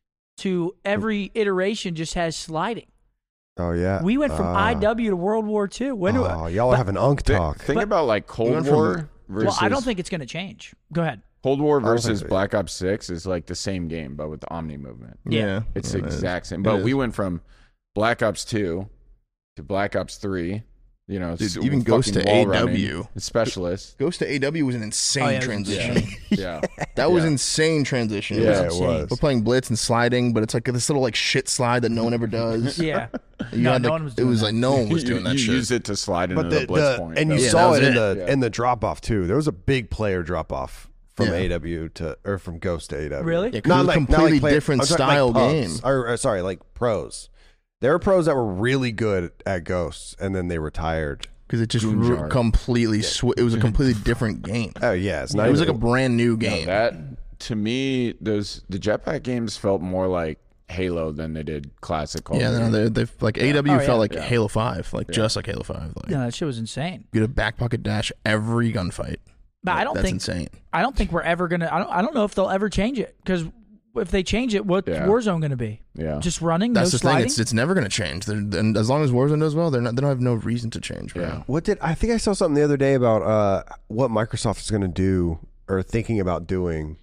to every iteration just has sliding. oh yeah, We went from Ah. I W to World War Two. When do Oh, y'all but- have an unk Thi- talk. think But- about like We Cold went from- War versus. Well, I don't think it's going to change. Go ahead. Cold War don't think versus so. Black Ops Six is like the same game, but with the Omni movement. Yeah. Yeah, It's yeah, the it is. exact same. It But is. we went from Black Ops Two to Black Ops Three You know, Dude, s- even Ghost fucking to wall A W. running, specialist. Ghost to A W was an insane Oh, yeah, it was transition. insane. Yeah, That was Yeah. insane transition. Yeah, was it insane. was. We're playing blitz and sliding, but it's like this little like shit slide that no one ever does. Yeah. You No, had, no like- one was It doing was that. like no one was you, doing that you shit. use it to slide into But the, the, blitz the point. and you That was- Yeah, saw that it was in it. the Yeah. in the drop off too. There was a big player drop off from Yeah. A W to or from Ghost to A W. Really? Yeah, 'cause it was a completely player- different I'm talking style like game. pubs, or, or sorry, like pros. There were pros that were really good at Ghosts, and then they retired. Because it just Goonjar. ru- completely sw- it was a completely different game. Oh yeah, it's not. It was like even, a brand new No, game. that to me, those the jetpack games felt more like Halo than they did classic Call yeah, of no, Duty. they they like A W Oh, felt yeah. like Yeah. Halo Five, like Yeah. just like Halo Five. Like Yeah, that shit was insane. you get a back pocket dash every gunfight. But I don't That's think insane. I don't think we're ever gonna. I don't. I don't know if they'll ever change it because if they change it, what's Yeah. Warzone gonna be? Yeah, Just running, That's no the sliding. thing. It's it's never going to change. They're, and as long as Warzone does well, they're not. They don't have no reason to change. Yeah. Yeah. what did I think I saw something the other day about uh, what Microsoft is going to do or thinking about doing.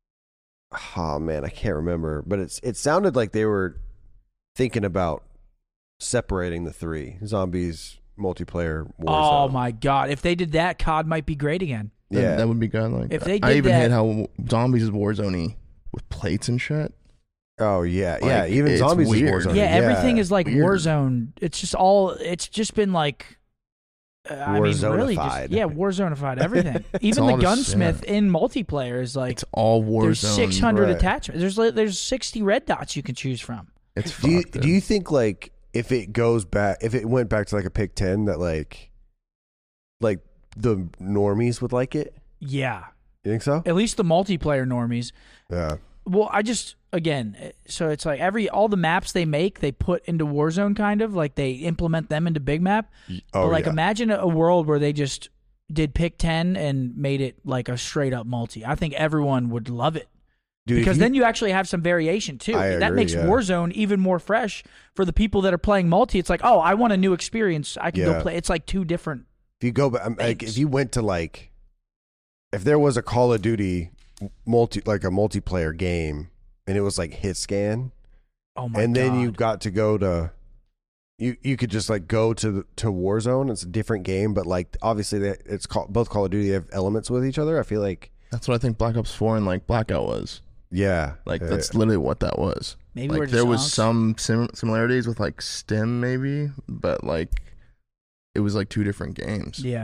Oh man, I can't remember, but it's it sounded like they were thinking about separating the three zombies multiplayer. Oh Warzone. my god! If they did that, C O D might be great again. That, Yeah, that would be good. Like If they I did even that- hate how zombies is Warzone with plates and shit. Oh yeah, yeah. Like, Even it's zombies is weird. Warzone. yeah, everything is like weird. Warzone. It's just all. It's just been like. Uh, I mean, really, just, Warzone-ified. yeah, Warzone-ified everything. Even the all just- gunsmith yeah. in multiplayer is like It's all Warzone. there's six hundred right. attachments. There's like, there's sixty red dots you can choose from. It's Do you fucked, dude. do you think like if it goes back, if it went back to like a pick ten, that like, like the normies would like it? Yeah, You think so? at least the multiplayer normies. Yeah. Well, I just again, eh, so it's like every all the maps they make, they put into Warzone, kind of like they implement them into Big Map. Oh but like, yeah. imagine a, a world where they just did pick ten and made it like a straight up multi. I think everyone would love it Dude, if because you- then you actually have some variation too. I that agree, makes yeah. Warzone even more fresh for the people that are playing multi. It's like, oh, I want a new experience. I can Yeah. go play. It's like two different. if you go back, like Thanks. if you went to like, if there was a Call of Duty multi like a multiplayer game and it was like hit scan, Oh my and god! then you got to go to. You, you could just like go to the, to Warzone. It's a different game, but like obviously they, it's called both Call of Duty have elements with each other. I feel like That's what I think Black Ops Four and like Blackout was. yeah, Like yeah. that's literally what that was. Maybe like we're just there was unks. some sim- similarities with like Stim maybe, but like it was like two different games. Yeah.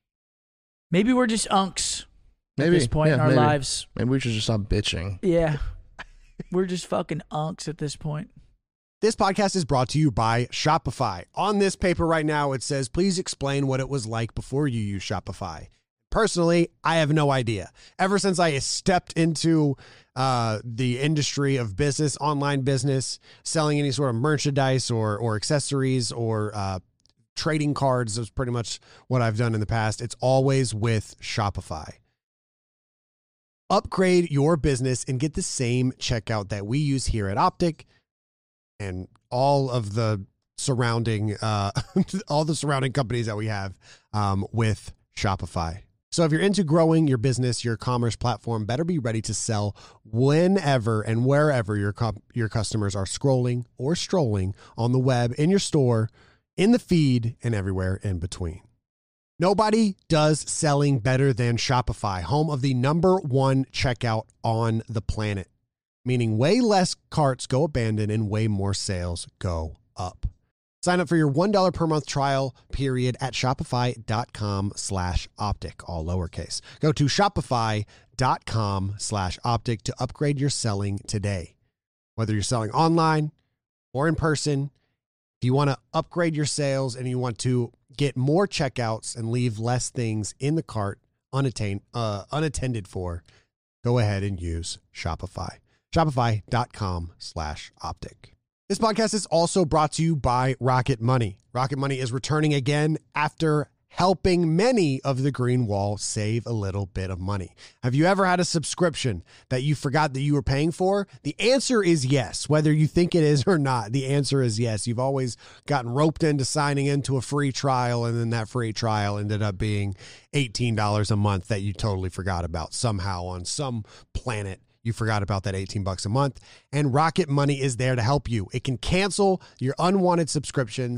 Maybe we're just unks Maybe at this point yeah, in our maybe. lives. Maybe we should just stop bitching. Yeah. We're just fucking unks at this point. This podcast is brought to you by Shopify. On this paper right now, it says, please explain what it was like before you used Shopify. Personally, I have no idea. Ever since I stepped into uh, the industry of business, online business, selling any sort of merchandise or, or accessories or uh, trading cards is pretty much what I've done in the past. It's always with Shopify. Upgrade your business and get the same checkout that we use here at Optic and all of the surrounding uh, all the surrounding companies that we have um, with Shopify. So if you're into growing your business, your commerce platform better be ready to sell whenever and wherever your com- your customers are scrolling or strolling on the web, in your store, in the feed, and everywhere in between. Nobody does selling better than Shopify, home of the number one checkout on the planet, meaning way less carts go abandoned and way more sales go up. Sign up for your one dollar per month trial period at shopify.com slash optic, all lowercase. Go to shopify.com slash optic to upgrade your selling today. Whether you're selling online or in person, if you want to upgrade your sales and you want to get more checkouts and leave less things in the cart unattained, uh, unattended for, go ahead and use Shopify. Shopify.com slash optic. This podcast is also brought to you by Rocket Money. Rocket Money is returning again after helping many of the Green Wall save a little bit of money. Have you ever had a subscription that you forgot that you were paying for? The answer is yes. Whether you think it is or not, the answer is yes. You've always gotten roped into signing into a free trial, and then that free trial ended up being eighteen dollars a month that you totally forgot about somehow on some planet. You forgot about that eighteen bucks a month, and Rocket Money is there to help you. It can cancel your unwanted subscriptions.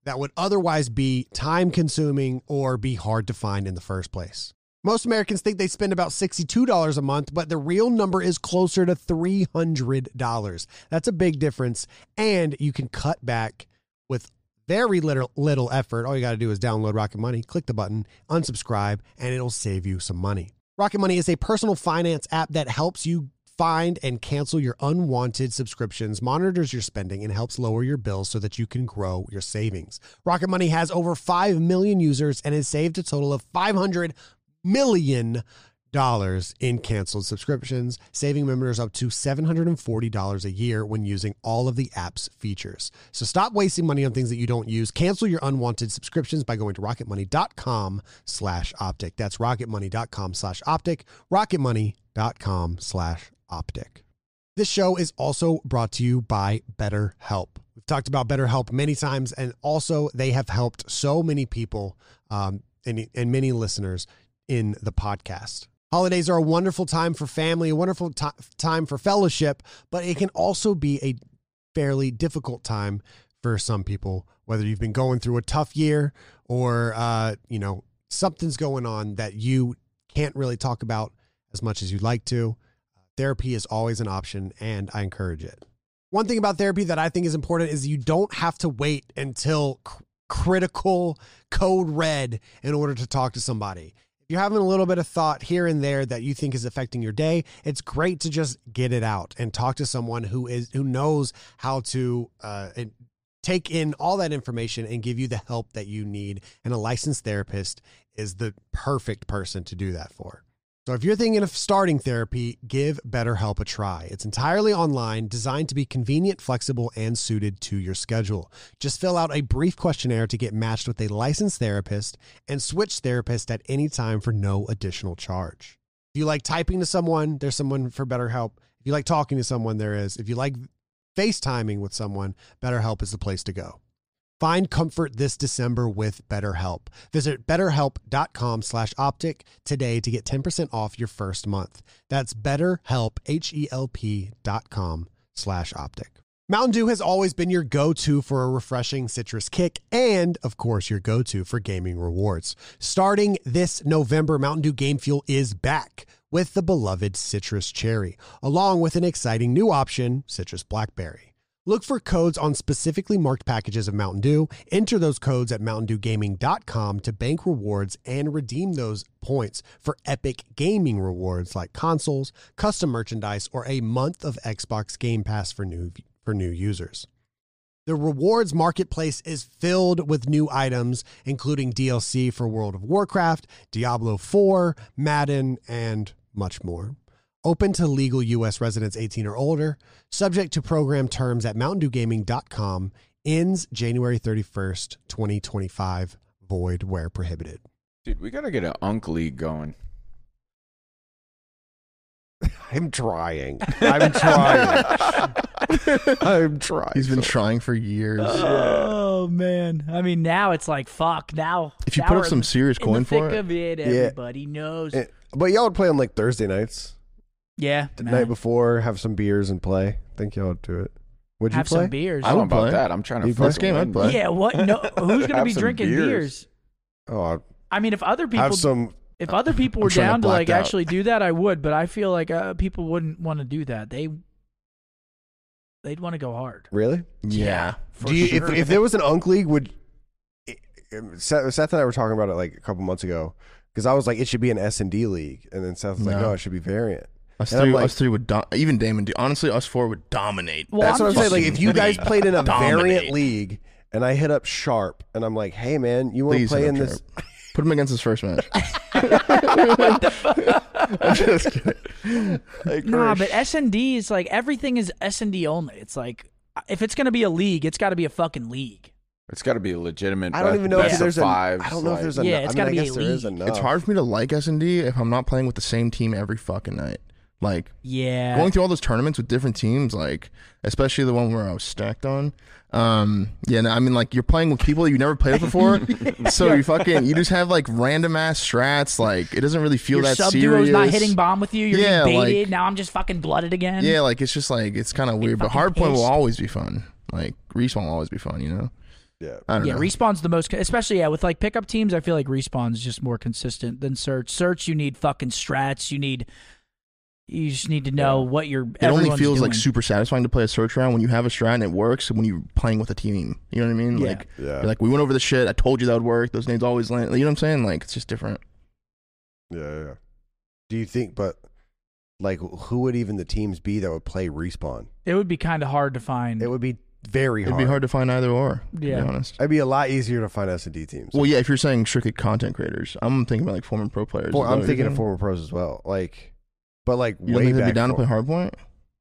that would otherwise be time consuming or be hard to find in the first place. Most Americans think they spend about sixty-two dollars a month, but the real number is closer to three hundred dollars. That's a big difference, and you can cut back with very little, little effort. All you got to do is download Rocket Money, click the button, unsubscribe, and it'll save you some money. Rocket Money is a personal finance app that helps you find and cancel your unwanted subscriptions, monitors your spending, and helps lower your bills so that you can grow your savings. Rocket Money has over five million users and has saved a total of five hundred million dollars in canceled subscriptions, saving members up to seven hundred forty dollars a year when using all of the app's features. So stop wasting money on things that you don't use. Cancel your unwanted subscriptions by going to rocketmoney.com slash optic. That's rocketmoney.com slash optic. rocketmoney.com slash optic. This show is also brought to you by BetterHelp. We've talked about BetterHelp many times, and also they have helped so many people um, and, and many listeners in the podcast. Holidays are a wonderful time for family, a wonderful t- time for fellowship, but it can also be a fairly difficult time for some people, whether you've been going through a tough year or, uh, you know, something's going on that you can't really talk about as much as you'd like to. Therapy is always an option, and I encourage it. One thing about therapy that I think is important is you don't have to wait until cr- critical code red in order to talk to somebody. You're having a little bit of thought here and there that you think is affecting your day, it's great to just get it out and talk to someone who is who knows how to uh, take in all that information and give you the help that you need. And a licensed therapist is the perfect person to do that for. So if you're thinking of starting therapy, give BetterHelp a try. It's entirely online, designed to be convenient, flexible, and suited to your schedule. Just fill out a brief questionnaire to get matched with a licensed therapist and switch therapist at any time for no additional charge. If you like typing to someone, there's someone for BetterHelp. If you like talking to someone, there is. If you like FaceTiming with someone, BetterHelp is the place to go. Find comfort this December with BetterHelp. Visit betterhelp.com slash optic today to get ten percent off your first month. That's betterhelp, H-E-L-P dot com slash optic. Mountain Dew has always been your go-to for a refreshing citrus kick and, of course, your go-to for gaming rewards. Starting this November, Mountain Dew Game Fuel is back with the beloved Citrus Cherry, along with an exciting new option, Citrus Blackberry. Look for codes on specifically marked packages of Mountain Dew. Enter those codes at mountain dew gaming dot com to bank rewards and redeem those points for epic gaming rewards like consoles, custom merchandise, or a month of Xbox Game Pass for new for new users. The rewards marketplace is filled with new items, including D L C for World of Warcraft, Diablo four, Madden, and much more. Open to legal U S residents eighteen or older. Subject to program terms at mountain dew gaming dot com. Ends January thirty-first, twenty twenty-five. Void where prohibited. Dude, we got to get an Unk League going. I'm trying. I'm trying. I'm trying. He's been trying for years. Oh man! I mean, now it's like fuck. Now, If you now put up we're some in the- serious in coin the for thick it, of it, Yeah. everybody knows. Eh, But y'all would play on like Thursday nights, yeah, the man. night before, have some beers and play. I think y'all would do it. Would you Have play? some beers. I don't know would about play. that. I'm trying to You fucking first game I'd win. play. Yeah, what? No, who's gonna Have be some drinking beers. beers? Oh, I'd I mean, if other people, have some. if other people were I'm trying to down to like black out. actually do that, I would. But I feel like uh, people wouldn't want to do that. They, they'd want to go hard. Really? yeah. For Do you? sure. If, if there was an Unk League, would Seth, Seth and I were talking about it like a couple months ago because I was like, it should be an S and D league, and then Seth was like, No. no, it should be variant. Us And I'm three, like- us three would do- even Damon. Do- honestly, us four would dominate. Well, That's I'm what I'm saying. Like, if you guys fucking played in a dominate. variant league, and I hit up Sharp, and I'm like, hey man, you want to Please play hit in up this? Sharp. Put him against his first match. I'm just kidding. Like, Nah, for but S and D is like everything is S and D only. It's like if it's gonna be a league, it's got to be a fucking league. It's got to be a legitimate. I don't be- even know best if there's of a. fives, I don't know if like- there's a. Yeah, I it's mean, gotta I be a guess there is league. enough. It's hard for me to like S and D if I'm not playing with the same team every fucking night. Like Yeah, going through all those tournaments with different teams, like especially the one where I was stacked on. Um, yeah, no, I mean, like you're playing with people you never played with before, so you fucking you just have like random ass strats. Like it doesn't really feel your that sub serious. duo's not hitting bomb with you. You're Yeah, getting like- baited. Now I'm just fucking blooded again. Yeah, like it's just like it's kind of weird. But fucking hardpoint will pissed. always be fun. Like respawn will always be fun. You know. Yeah. I don't Yeah, know. Respawn's the most, especially yeah with like pickup teams. I feel like Respawn's just more consistent than Search. Search, you need fucking strats. You need, you just need to know Yeah. what you're. It only everyone's feels like doing. super satisfying to play a search round when you have a strat and it works, and when you're playing with a team. You know what I mean? Yeah. Like, Yeah. you're like, we went over the shit. I told you that would work. Those nades always land. You know what I'm saying? Like, it's just different. Yeah, yeah. Do you think, but like, who would even the teams be that would play Respawn? It would be kind of hard to find. It would be very It'd hard. be hard to find either or. To Yeah. be honest. It'd be a lot easier to find S and D teams. Well, yeah. If you're saying strictly content creators, I'm thinking about like former pro players. For- Is that I'm what thinking you're of saying? former pros as well. Like, but like You don't way think they'd back. be down to play for- hardpoint?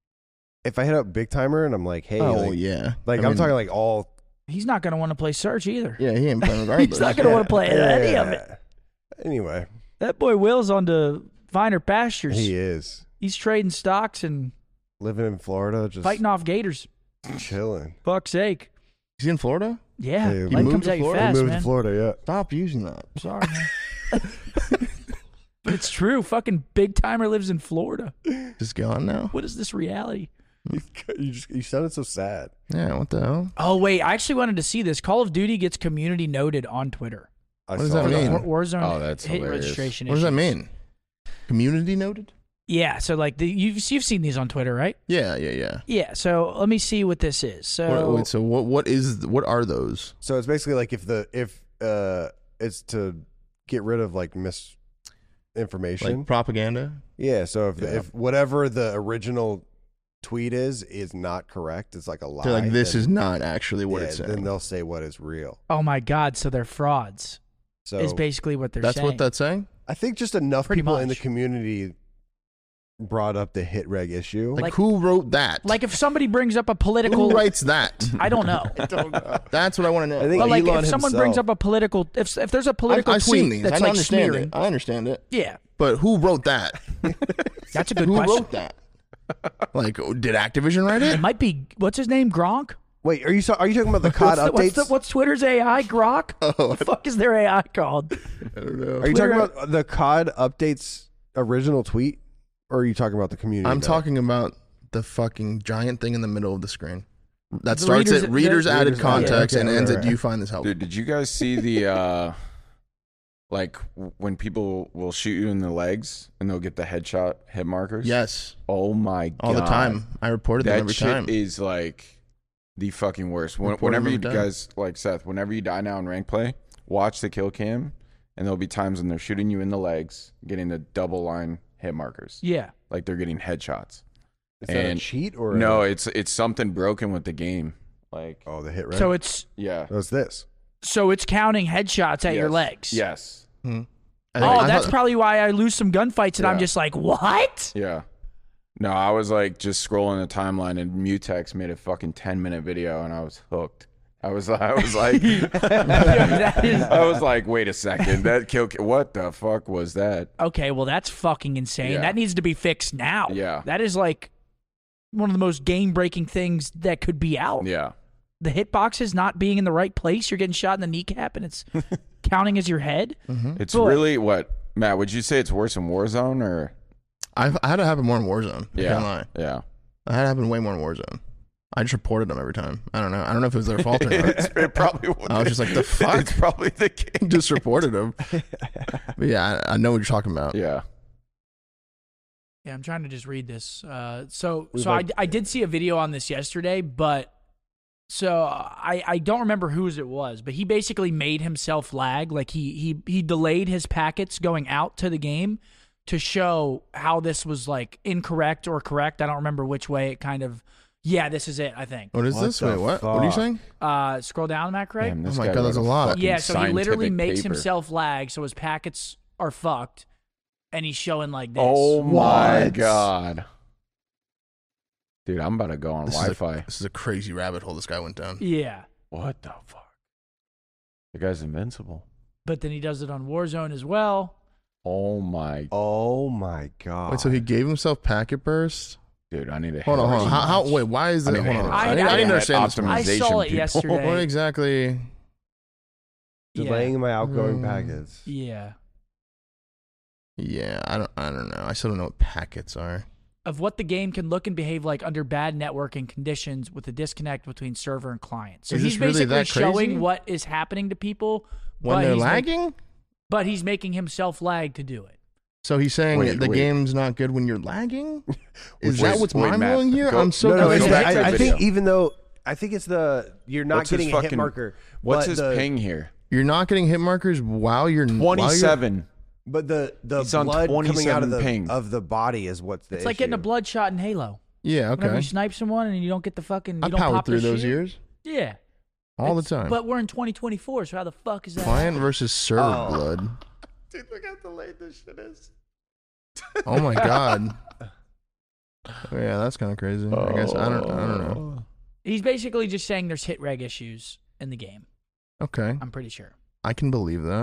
if I hit up Big Timer and I'm like, hey, Oh like, yeah. like I I'm mean, talking like all. He's not going to want to play Search either. Yeah, he ain't playing regardless. He's not going to want to play any of it. Anyway, That boy Will's on to finer pastures. he is He's trading stocks and living in Florida, just fighting off gators. chilling. Fuck's sake. Is he in Florida? Yeah, Hey, he life moved comes to at you Florida? He fast, moved man. to Florida, yeah. Stop using that. Sorry, man. But it's true. Fucking Big Timer lives in Florida. Just gone now. What is this reality? You just you sounded so sad. Yeah. What the hell? Oh wait, I actually wanted to see this. Call of Duty gets community noted on Twitter. I What does saw that mean? War- Warzone Oh, that's hit hilarious. registration. What does that issues. mean? Community noted? Yeah, so like the, you've you've seen these on Twitter, right? Yeah, yeah, yeah. Yeah. So let me see what this is. So What, wait, so what? What is? What are those? So it's basically like if the if uh it's to get rid of like misinformation. Like propaganda? Yeah. So if Yeah. if whatever the original tweet is is not correct, it's like a lie. They're like, this then- is not actually what yeah, it's then saying. they'll say what is real. oh my god, so they're frauds. So is basically what they're That's saying. what that's saying. I think just enough Pretty people in the much. community brought up the hit reg issue. Like, Like- who wrote that? Like if somebody brings up a political, who writes that? I don't know. I don't know. That's what I want to know. I think But like Elon if someone himself- brings up a political, if if there's a I've, political I've tweet seen these. that's I like understand smearing, it. I understand it. yeah, But who wrote that? that's a good who question. wrote that? Like, did Activision write It it? might be what's his name, Gronk. Wait, are you so, are you talking about the C O D What's, the, what's, updates? the, what's Twitter's A I, Grok? Oh, What the fuck is their A I called? I don't know. Are you Twitter- talking about the C O D updates original tweet, or are you talking about the community? I'm note? talking about the fucking giant thing in the middle of the screen. That The starts readers- at readers the- added Readers added, context okay, and right, ends at right. do you find this helpful? Dude, did you guys see the uh like w- when people will shoot you in the legs and they'll get the headshot hit markers? Yes, Oh my god. all the time. I reported That them every shit time. is like the fucking worst. When, Report whenever them you every time. guys like Seth, whenever you die now in rank play, watch the kill cam, and there'll be times when they're shooting you in the legs, getting the double line hit markers, Yeah. like they're getting headshots. Is that a and- cheat or No, A, it's it's something broken with the game. Like, oh, the hit reg. So it's yeah, What's this? so it's counting headshots at your Yes. legs. Yes, Hmm. I think- Oh, I that's thought- probably why I lose some gunfights, and I'm Yeah. just like, what? yeah. No, I was like just scrolling the timeline, and Mutex made a fucking ten minute video, and I was hooked. I was I was like, That is- I was like, wait a second, that kill. What the fuck was that? Okay, well that's fucking insane. Yeah. That needs to be fixed now. Yeah. That is like one of the most game breaking things that could be out. Yeah. The hitboxes not being in the right place, you're getting shot in the kneecap and it's counting as your head. It's Boy. really what, Matt, would you say it's worse in Warzone or? I've, I had it happen more in Warzone. I Yeah. can't lie. Yeah. I had it happen way more in Warzone. I just reported them every time. I don't know. I don't know if it was their fault or not. It's, it probably I was just like, the fuck? It's probably the case. Just reported them. But yeah, I, I know what you're talking about. Yeah. Yeah, I'm trying to just read this. Uh, so, We've so like- I, I did see a video on this yesterday, but so I, I don't remember whose it was, but he basically made himself lag. Like he he he delayed his packets going out to the game to show how this was like incorrect or correct. I don't remember which way it kind of. Yeah, this is it. I think. What is What this? the Wait, what? What are you fuck? saying? Uh, scroll down, Matt Craig. Damn, this Oh my guy God, that's wrote a lot. fucking Yeah, so he literally scientific makes paper. himself lag, so his packets are fucked, and he's showing like this. Oh my What? god. Dude, I'm about to go on This is, Wi-Fi. a, this is a crazy rabbit hole this guy went down. Yeah, What the fuck? The guy's invincible. but then he does it on Warzone as well. Oh my Oh my god! Wait, so he gave himself packet burst? dude, I need to Hold on, hold on. How, how, much. wait, why is I it? need Hold to on. hit I, it. didn't- I I- didn't I- understand this. I optimization saw it people. yesterday. What exactly? delaying my outgoing Um, packets. Yeah. Yeah, I don't. I don't know. I still don't know what packets are. of what the game can look and behave like under bad networking conditions with a disconnect between server and client. So Is he's this really basically that crazy? showing what is happening to people When but they're he's make- lagging? but he's making himself lag to do it. So he's saying Wait, the wait. game's not good when you're lagging? Is Wait, that what's wait, mind Matt, blowing here? go- I'm so No, no, Go it's confused. the, back to I, the I think video. even though I think it's the you're not What's his getting a hit fucking- marker. What's but his the, ping here? You're not getting hit markers while you're while you're- twenty-seven. But the the He's on blood coming out of twenty-seven the ping. of the body is what's the It's like getting a issue. blood shot in Halo. Yeah, Whenever okay. you snipe someone and you don't get the fucking, you I don't powered pop through their those shield. years Yeah, all the It's- time. But we're in twenty twenty-four, so how the fuck is that? Client versus server Oh. blood. Dude, look how delayed this shit is. Oh my god. Yeah, that's kind of crazy. I guess I don't. I don't know. He's basically just saying there's hit reg issues in the game. Okay, I'm pretty sure. I can believe that.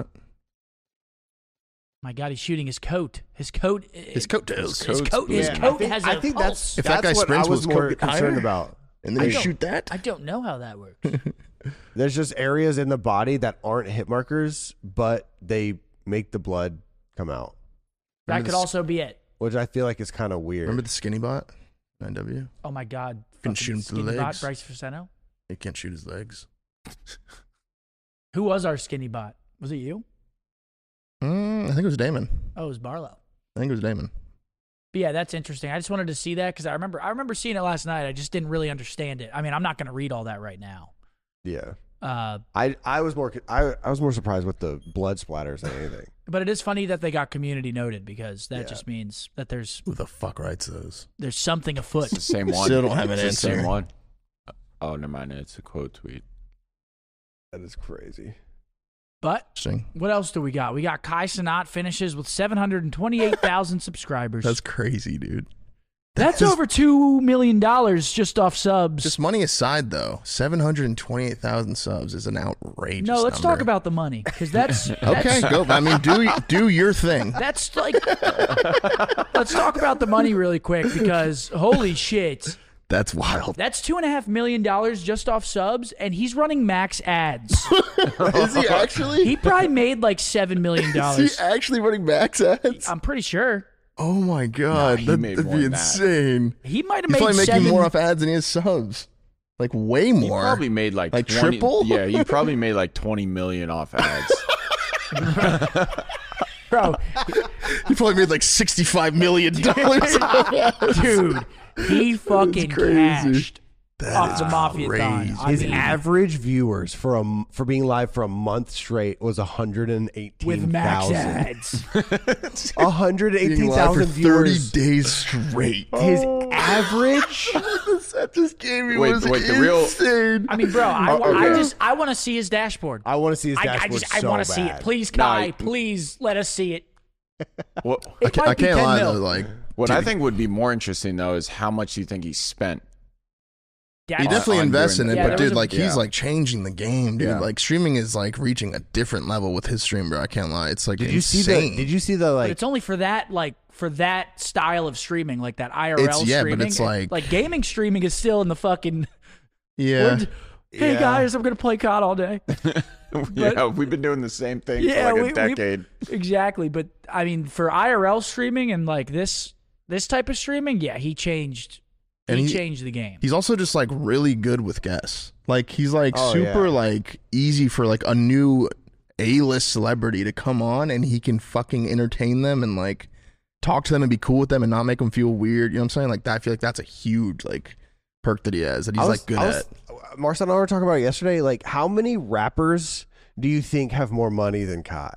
My God, he's shooting his coat. His coat. His coat tails. His coat. His Yeah, coat I think, has I a think pulse. that's If that's that guy what sprints, I will was his more coat get concerned higher? about. And then I you don't- shoot that. I don't know how that works. There's just areas in the body that aren't hit markers, but they make the blood come out, That Remember could the- also be it. which I feel like is kind of weird. Remember the skinny bot? nine W. Oh my God. Can Fucking shoot him through the skinny bot, legs. Bryce Faceno. He can't shoot his legs. Who was our skinny bot? Was it you? Mm, I think it was Damon. Oh, it was Barlow. I think it was Damon. But yeah, that's interesting. I just wanted to see that because I remember I remember seeing it last night. I just didn't really understand it. I mean, I'm not going to read all that right now. Yeah, Uh, I I was more I I was more surprised with the blood splatters than anything. but it is funny that they got community noted because that Yeah. just means that there's Who the fuck writes those? there's something afoot. It's the same one. Still don't have an It's the answer. same one. Oh, never mind. It's a quote tweet. That is crazy. But Interesting. what else do we got? We got Kai Cenat finishes with seven hundred twenty-eight thousand subscribers. That's crazy, dude. That's That is- over two million dollars just off subs. Just money aside, though, seven hundred twenty-eight thousand subs is an outrageous. no, let's number. talk about the money because that's, Okay, that's go. I mean, do do your thing. That's like, let's talk about the money really quick because holy shit, That's wild. that's two and a half million dollars just off subs, and he's running max ads. Is he actually? He probably made like seven million Is dollars. he actually running max ads? I'm pretty sure Oh my god, he that, made that'd more be than that. insane. he might have He's made probably making seven. more off ads than he has subs. Like way You more. probably made like Like twenty, triple? Yeah, you probably made like twenty million off ads. Bro, He probably made like sixty-five million dollars. dude, he fucking crazy. cashed That off is the Mafia crazy. I His mean, average viewers for a m- for being live for a month straight was one hundred eighteen with max thousand. ads. one hundred Being eighteen live for thousand thirty viewers. days straight. His average. The set this game he Wait, was wait, the real- insane. I mean, bro, I, Oh, I okay. just I want to see his dashboard. I want to see his I, dashboard I just I so want to see it. bad. Please, Nah, Kai, I- please let us see it. what I It can't, I might be can't ten lie mil. though. Like what dude, I think would be more interesting though is how much you think he spent. he That's- definitely on invests in doing it, that. but Yeah, there dude, was a- like he's yeah. like changing the game, dude. Yeah. Like streaming is like reaching a different level with his stream, bro. I can't lie. It's like Did you see insane. the? Did you see the but like? it's only for that like for that style of streaming, like that I R L It's- yeah, but streaming. it's like- like gaming streaming is still in the fucking. Yeah. we're- Hey Yeah. guys, I'm gonna play C O D all day. yeah, we've been doing the same thing Yeah, for like a we- we- decade. Exactly, but I mean, for I R L streaming and like this this type of streaming, yeah, he changed. He, And he- changed the game. He's also just like really good with guests. Like he's like Oh, super yeah. like easy for like a new A-list celebrity to come on and he can fucking entertain them and like talk to them and be cool with them and not make them feel weird. You know what I'm saying? Like that, I feel like that's a huge like perk that he has that he's I was- like good I was- at. Marcel and I were talking about it yesterday. Like, how many rappers do you think have more money than Kai?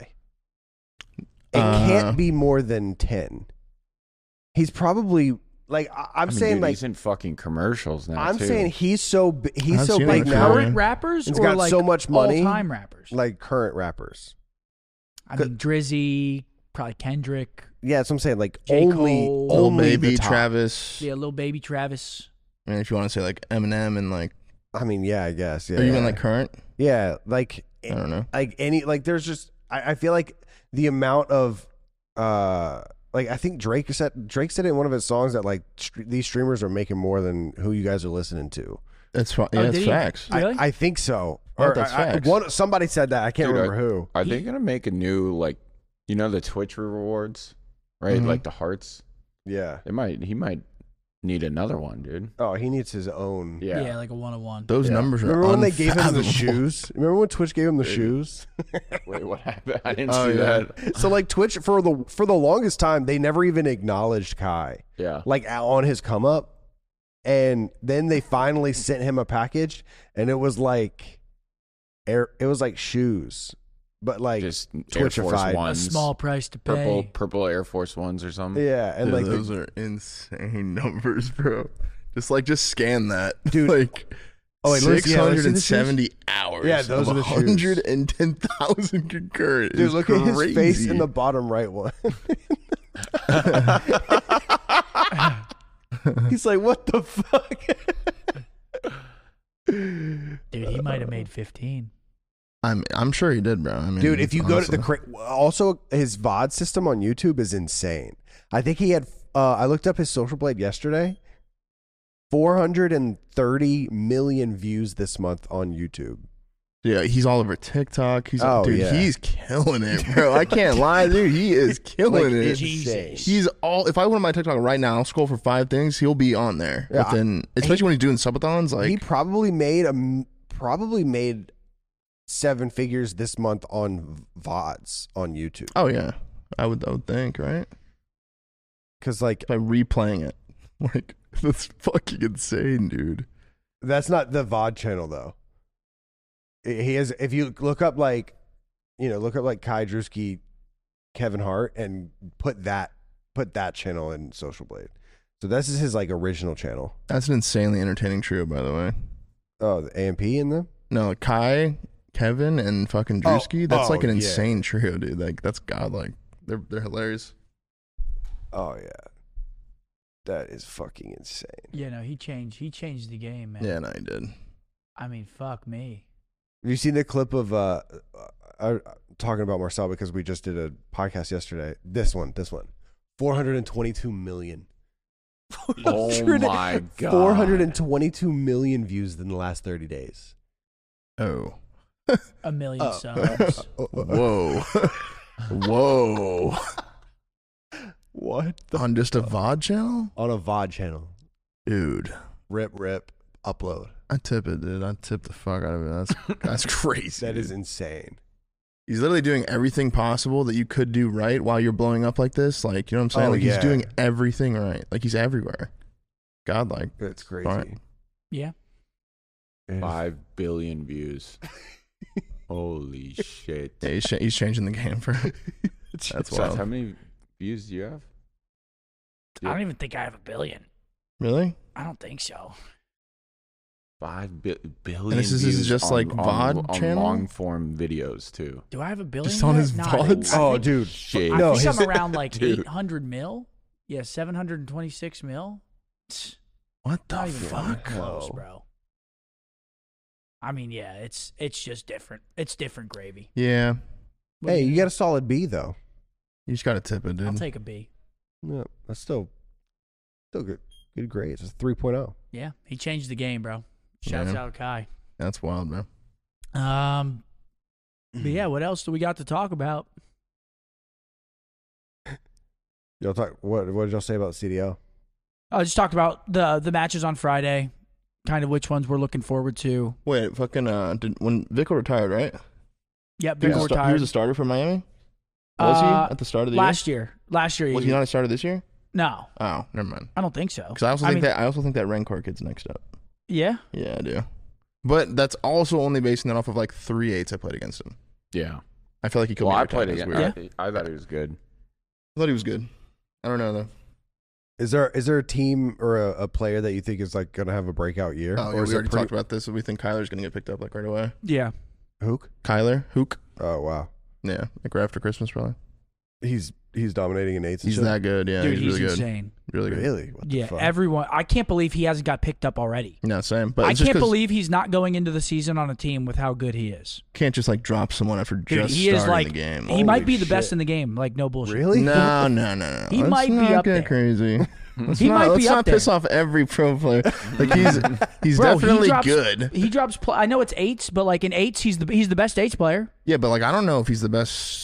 It Uh, can't be more than ten. He's probably like I- I'm I mean, saying dude, like he's in fucking commercials now. I'm too. saying he's so bi- he's I've so seen big him now. before. Current rappers He's or got like so much money. all-time rappers? Like current rappers. I mean, Drizzy, probably Kendrick, Yeah, that's what I'm saying. Like J. only Cole. Lil only Baby, the top. Travis. yeah, Lil Baby Travis. I mean, if you want to say like Eminem and like, I mean, yeah, I guess. Yeah, or even yeah. like current. yeah, like I don't know. like any like there's just I, I feel like the amount of uh like I think Drake said Drake said it in one of his songs that like st- these streamers are making more than who you guys are listening to. That's fa- Oh, yeah, did it's he? facts. Really? I, I think so. I thought Or that's I- I- facts. one somebody said that. I can't Dude, I- remember who. Are they He- gonna make a new like, you know, the Twitch rewards, right? Mhm. Like the hearts. Yeah. It might. He might need another one, dude. Oh, he needs his own. Yeah. Yeah, like a one on one. Those Yeah. numbers are Remember when they gave him the unfathomable. shoes? Remember when Twitch gave him the shoes? Wait, what happened? I didn't Oh, see yeah. that. So like Twitch for the for the longest time, they never even acknowledged Kai. Yeah. Like on his come up, and then they finally sent him a package, and it was like, air. It was like shoes, but like Just Air Force Twitchified. A Ones. small price to pay. Purple, purple Air Force Ones or something. yeah, and Dude, like the- those are insane numbers, bro. Just like just scan that, Dude. Like, Oh, wait, let me six see- yeah, let me hundred see and the shoes. seventy hours. Yeah, those of are the shoes. one hundred and ten thousand concurrent. dude, It's look at his crazy. face in the bottom right one. He's like, what the fuck? Dude, he might have made fifteen. I'm I'm sure he did, bro. I mean, Dude, if you go to the honestly. cra- also his V O D system on YouTube is insane. I think he had. Uh, I looked up his Social Blade yesterday. four hundred thirty million views this month on YouTube. Yeah, he's all over TikTok. He's Oh, dude, yeah. he's killing it, bro. I can't lie, dude. He is killing Like, it. insane. He's all. If I went on my TikTok right now, I'll scroll for five things. He'll be on there. Yeah, Within, especially when he's doing subathons. Like, he probably made a m- probably made seven figures this month on V O Ds on YouTube. oh yeah, I would. I would think, right? Because like By replaying it, like that's fucking insane, dude. that's not the V O D channel though. He has. If you look up like, you know, look up like Kai Drewski, Kevin Hart, and put that put that channel in Social Blade. So this is his like original channel. That's an insanely entertaining trio, by the way. Oh, the A M P in them. No, Kai, Kevin, and fucking Oh, Drewski. That's oh, like an yeah. insane trio, dude. Like that's godlike. They're they're hilarious. Oh yeah, that is fucking insane. Yeah, no, he changed. He changed the game, man. Yeah, no, he did. I mean, fuck me. Have you seen the clip of uh, uh, uh talking about Marcel because we just did a podcast yesterday? This one, this one, four hundred and twenty-two million. Oh my god. Four hundred and twenty-two million views in the last thirty days. Oh. A million Oh. subs. Whoa. Whoa. What? The On just a V O D channel? on a V O D channel. Dude. Rip, rip, upload. I tip it, dude. I tip the fuck out of it. That's that's crazy. That is dude. insane. He's literally doing everything possible that you could do right while you're blowing up like this. Like, you know what I'm saying? Oh, like yeah. he's doing everything right. Like he's everywhere. Godlike. It's crazy. All right. Yeah. It- Five billion views. Holy shit. Yeah, he's, cha- he's changing the game for him. That's Seth, wild. how many views do you have? I don't even think I have a billion. Really? I don't think so. Five bi- billion. And this is- this is views just on, like on, V O D on channel? long form videos too. Do I have a billion? Just on yet? his No, V I O think- Ds? I Oh, think- dude. Shit. I No, think his- I'm around like Dude. eight hundred mil. Yeah, seven hundred twenty-six mil. What the Not even fuck? close, Whoa. bro. I mean, yeah, it's it's just different. It's different gravy. Yeah. What Hey, do you got a solid B though. You just got to tip it, dude. I'll take a B. Yeah, that's still still good. Good grades. It's three point oh. Yeah, he changed the game, bro. Shouts Yeah. out to Kai. That's wild, man. Um, but yeah, what else do we got to talk about? Y'all talk. What What did y'all say about C D L? I just talked about the the matches on Friday, kind of which ones we're looking forward to. Wait, fucking, uh, did, when Vickle retired, right? Yep, He Vic was, a sta- he retired was a starter for Miami? Was Uh, he at the start of the last year. Last year, year? Was he not a starter this year? No, Oh, never mind. I don't think so. Because I also I think mean- that I also think that Rancor kid's next up. Yeah, Yeah, I do. But that's also only basing that off of like three eights I played against him. Yeah. I feel like he could Well, be I retired. played That's again. weird. I, I thought he was good. I thought he was good. I don't know though. Is there is there a team or a, a player that you think is like gonna have a breakout year? Oh, yeah, or is we it already pretty- talked about this. So we think Kyler's gonna get picked up like right away. yeah. Hook? Kyler, Hook. Oh wow, Yeah, like right after Christmas probably. he's he's dominating in eights. and He's shit? that good. Yeah, Dude, he's, he's, really good. insane. Really good. Really? What the Yeah, fuck? everyone. I can't believe he hasn't got picked up already. No, same. But I it's just can't 'cause believe he's not going into the season on a team with how good he is. can't just like drop someone after Dude, just he starting is like the game. he might be the shit. best in the game. Like no bullshit. Really? No, no, no, no. He Let's might be not up get there. crazy. Let's He not, might be let's up not there. piss off every pro player. Like he's he's Bro, he definitely drops- good. He drops. Pl- I know it's eights, but like in eights, he's the he's the best eights player. Yeah, but like I don't know if he's the best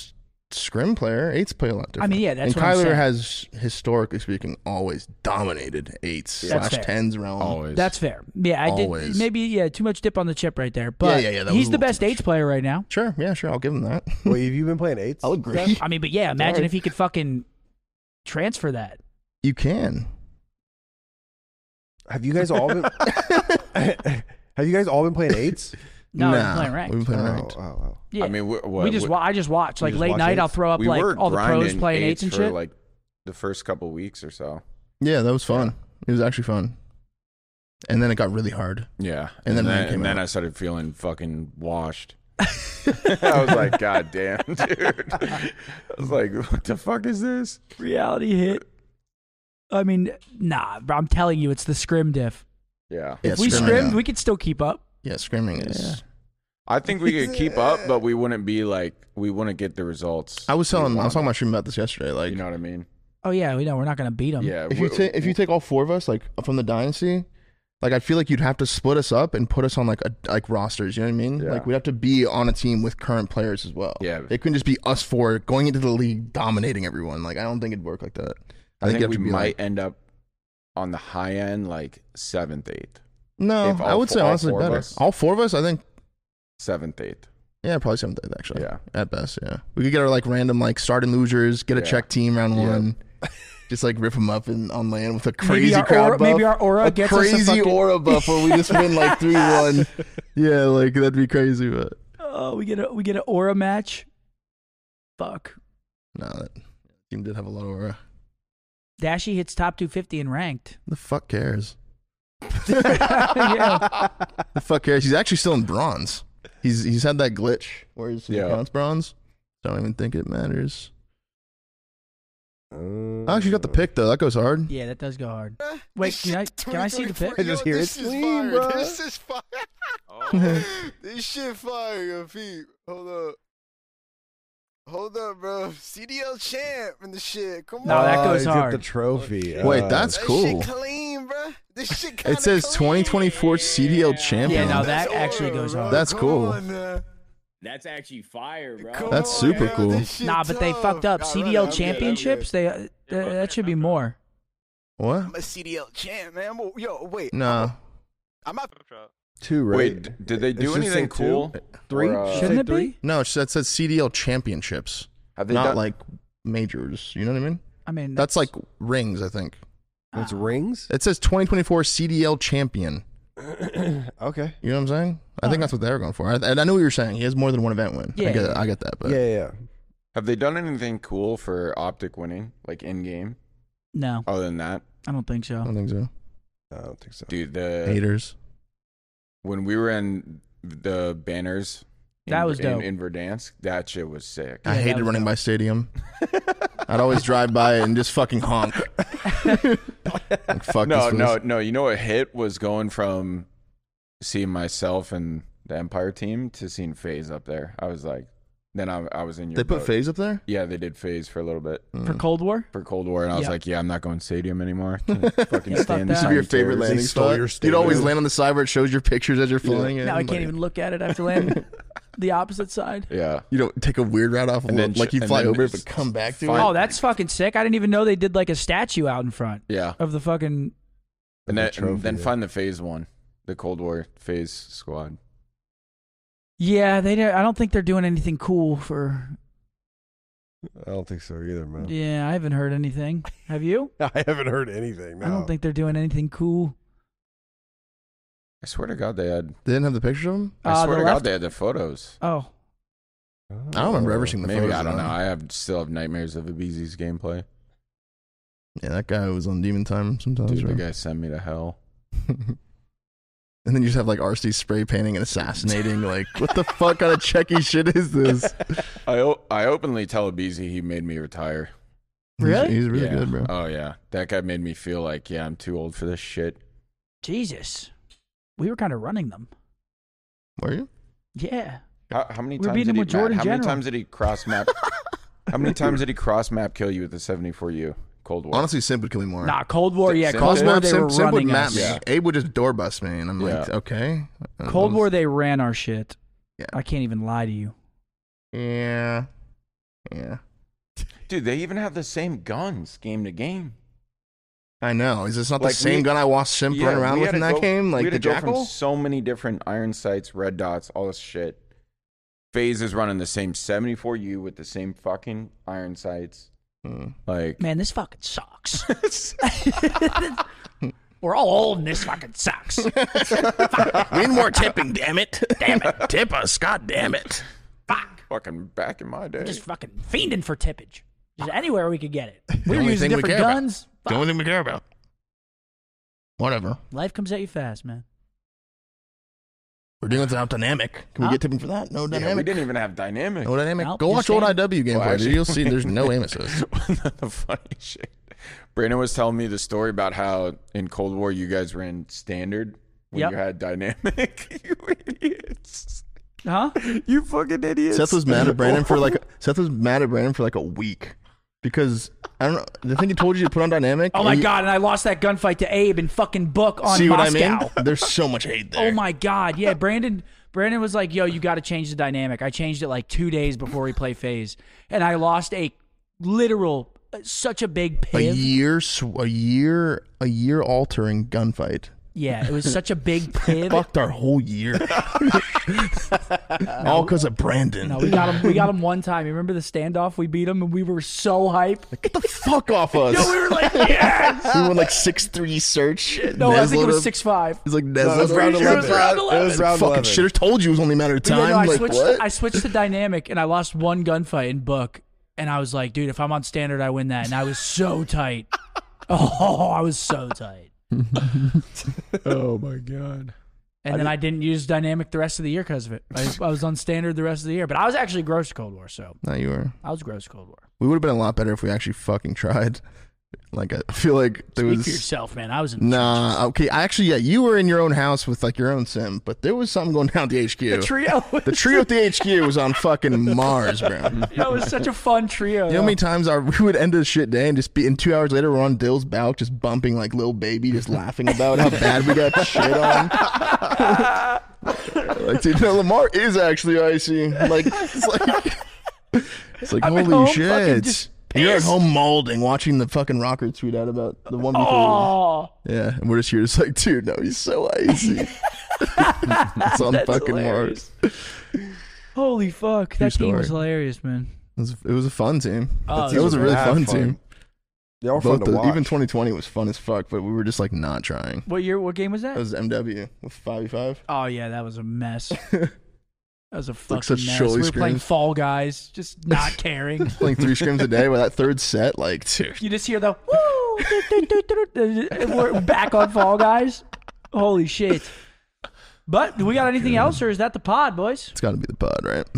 scrim player. Eights play a lot different. I mean, yeah, that's and what I'm Kyler saying. has, historically speaking, always dominated eights That's slash fair. tens realm. Always. That's fair. Yeah, I Always. did maybe yeah too much dip on the chip right there, but yeah, yeah, that he's was a the little best too much. eights player right now. Sure, yeah, sure. I'll give him that. Wait, have you been playing eights? I'll agree. I mean, but yeah, imagine Alright. if he could fucking transfer that. You can. Have you guys all been? Have you guys all been playing eights? No, nah, he's playing ranked. We've been playing Oh, ranked. oh, oh. Yeah, I mean, we, what, we just we, wa- I just watch like just late watch night. I'll eights? throw up we like were all the pros grinding playing eights eights and for shit. like the first couple weeks or so. Yeah, that was fun. It was actually fun. And then it got really hard. Yeah, And then then, rain came and then out. I started feeling fucking washed. I was like, God damn, dude. I was like, what the fuck is this? Reality hit. I mean, nah, bro, I'm telling you, it's the scrim diff. Yeah, Yeah, If we scrimming, scrimmed, yeah. we could still keep up. Yeah, scrimming is. Yeah. I think we could keep up, but we wouldn't be like, we wouldn't get the results. I was we telling, I was talking wanted. about streaming about this yesterday. Like, You know what I mean? Oh yeah, we know we're not gonna beat them. Yeah. if you we- take if you take all four of us, like from the dynasty, like I feel like you'd have to split us up and put us on like a like rosters. You know what I mean? Yeah. Like we'd have to be on a team with current players as well. Yeah. it couldn't just be us four going into the league dominating everyone. Like I don't think it'd work like that. I think, you have we to be might like, end up on the high end, like seventh, eighth, no. if I all would fo- say all honestly four of better. us- All four of us, I think. seventh, eighth. Yeah, probably seventh, eighth, actually. Yeah. At best, yeah. We could get our like random like starting losers, get a Yeah. check team round Yeah. one, just like rip them up in, on land with a Maybe crazy our crowd aura, buff. maybe our aura a gets us a crazy fucking, aura buff where we just win like three one. Yeah, like that'd be crazy, but Oh, we get a we get an aura match. Fuck. no, that team did have a lot of aura. Dashy hits top two fifty in ranked. The fuck cares? Yeah. The fuck cares? He's actually still in bronze. He's he's had that glitch where his Yeah. account's bronze. Don't even think it matters. Uh, I actually got the pick though. That goes hard. Yeah, that does go hard. Wait, can I can I see the pick? I just hear it this is clean, fire. bro. This is fire. This shit fire, yo, Pete. Hold up. Hold up, bro. C D L champ and the shit. Come No, on. that Oh, goes he's got hard. the trophy. Wait, Uh, that's that cool. shit clean, bro. This shit kinda It says clean. twenty twenty-four C D L champion. Yeah, no, That's that actually aura, goes bro. hard. That's Come cool. on, now. That's actually fire, bro. Come That's on, super yo, cool. this shit Nah, but they tough. fucked up. Nah, C right, D L I'm good, I'm good. championships. They uh, th- that should be more. What? I'm a C D L champ, man. I'm a- Yo, wait. No. I'm not. two, right? Wait, d- did they It do should anything say two. cool? Three? Or, uh, Should Shouldn't say it three? be? No, it says, says C D L championships, Have they not done, like majors. You know what I mean? I mean, That's like rings, I think. That's ah. rings? It says twenty twenty-four C D L champion. Okay. You know what I'm saying? I think that's what they were going for. I, and I knew what you were saying. He has more than one event win. Yeah, I get yeah, it. I get that. But Yeah, yeah, yeah. have they done anything cool for Optic winning, like in game? no, Other than that, I don't think I so. don't think so. I don't think so. dude, the Haters. when we were in the banners, in, That was in, dope. in Verdansk, that shit was sick. Yeah, I that hated was running dope. by stadium. I'd always drive by it and just fucking honk. Like, fuck No, this no, place. no. You know what hit was going from seeing myself and the Empire team to seeing FaZe up there. I was like, then I, I was in your They put boat. FaZe up there? Yeah, they did FaZe for a little bit For Mm. Cold War, for Cold War, and I was Yeah. like, yeah, I'm not going stadium anymore. Fucking Yeah, fuck stand that. This would be your behind favorite chairs. landing They stole spot. your You'd always stadium. land on the side where it shows your pictures as you're Yeah. flying in. now I can't like- even look at it after landing. The opposite side. Yeah. You don't take a weird route off of And it, then like ch- you and fly then over it it's but come back to fine. it. Oh, that's fucking sick. I didn't even know they did like a statue out in front Yeah. of the fucking. And, The then, trophy, and then yeah. find the FaZe one, the Cold War FaZe squad. Yeah, they. don't- I don't think they're doing anything cool for. I don't think so either, man. Yeah, I haven't heard anything. Have you? I haven't heard anything. No. I don't think they're doing anything cool. I swear to God, they had. They didn't have the picture of him? I Uh, swear the to left- God, they had the photos. Oh, I don't remember ever seeing the Maybe photos. I don't though. know. I have still have nightmares of Abizi's gameplay. Yeah, that guy was on Demon Time sometimes. Dude, the right? guy sent me to hell. And then you just have like R C spray painting and assassinating. Like, what the fuck kind of checky shit is this? I o- I openly tell Abizi he made me retire. Really? He's, he's really Yeah. good, bro. Oh yeah, that guy made me feel like yeah, I'm too old for this shit. Jesus. We were kind of running them. Were you? Yeah. How, how many We're times beating did him he? with Jordan Matt, how many General. times did he cross map? How many times did he cross map kill you with the seventy-four U Cold War? Honestly, Simp would kill me more. Nah, Cold War. Yeah, Sim- Cold Sim- War. Simp, They Simp, were Simp would running map us. me. Yeah. Abe would just door bust me, and I'm like, Yeah. okay. Uh, Cold those- War. They ran our shit. Yeah. I can't even lie to you. Yeah. Yeah. Dude, they even have the same guns game to game. I know. Is this not Like, the same we- gun I watched Simp run around we with had in to that go- game? Like we had the to go Jackal? from so many different iron sights, red dots, all this shit. FaZe is running the same seventy-four U with the same fucking iron sights. Hmm. Like, Man, this fucking sucks. We're all old and this fucking sucks. We need more tipping, damn it. Damn it. Tip us, god damn it. Fuck. fucking back in my day. Just fucking fiending for tippage. Just anywhere we could get it. We were only using thing we different care about. guns. The only thing we care about. Whatever. Life comes at you fast, man. We're doing it without dynamic. Can Huh? we get tipping for that? No yeah, we dynamic. didn't even have dynamic. No dynamic. Nope, Go just watch old saying. I W gameplay. Well, actually- dude. You'll see there's no aim assist. The funny shit. Brandon was telling me the story about how in Cold War you guys ran standard when Yep. you had dynamic. You idiots. Huh? You fucking idiots. Seth was mad at Brandon for like Seth was mad at Brandon for like a week because I don't know. The thing he told you to put on dynamic. Oh and my you- god! And I lost that gunfight to Abe in fucking book on See what Moscow. I mean? There's so much hate there. Oh my god! Yeah, Brandon. Brandon was like, "Yo, you got to change the dynamic." I changed it like two days before we play phase, and I lost a literal, such a big A piv. year, sw- a year, a year altering gunfight. Yeah, it was such a big piv. Fucked our whole year. All because of Brandon. No, we got him. We got him one time. You remember the standoff? We beat him, and we were so hyped. Get the fuck off us. No, we were like, yes. We went like six three search. No, I think it was Nesla- six five. He's like No, it was Nesla. round It was eleven. round It was eleven. round Fucking eleven. should have told you it was only a matter of But time. yeah, no, I like switched. what? I switched to dynamic, and I lost one gunfight in book, and I was like, dude, if I'm on standard, I win that, and I was so tight. Oh, I was so tight. Oh my god. And then I didn't use dynamic the rest of the year because of it. I, I was on standard the rest of the year, but I was actually gross Cold War, so No, you were. I was gross Cold War. We would have been a lot better if we actually fucking tried. Like I feel like there Speak was. for yourself, man. I was in the Nah, okay. Actually, yeah, you were in your own house with like your own sim, but there was something going down at the H Q. The trio. Was, The trio at the H Q was on fucking Mars, bro. That was such a fun trio. You know how many times our, we would end a shit day and just be, and two hours later we're on Dill's balcony just bumping like Lil Baby, just laughing about how bad we got shit on. Like, dude, no, Lamar is actually icy. Like, it's like, it's like I'm at holy home fucking shit. just You're at pissed. home molding, watching the fucking rocker tweet out about the one v three. Oh, Yeah, and we're just here, just like, dude, no, he's so icy. It's on That's fucking hilarious. Mars. holy fuck! That True team was story. hilarious, man. It was, it was a fun team. Oh, It was a really mad fun, fun. team. They were fun Both to the, watch. even twenty twenty was fun as fuck, but we were just like not trying. What year? What game was that? That was M W with five v five. Oh yeah, that was a mess. That was a fucking like such mess. showy We were playing scrims. Fall Guys, just not caring. Playing three scrims a day, but that third set, like, dude. You just hear the woo, do, do, do, do, do, and we're back on Fall Guys. Holy shit! But do we got anything else, or is that the pod, boys? It's got to be the pod, right?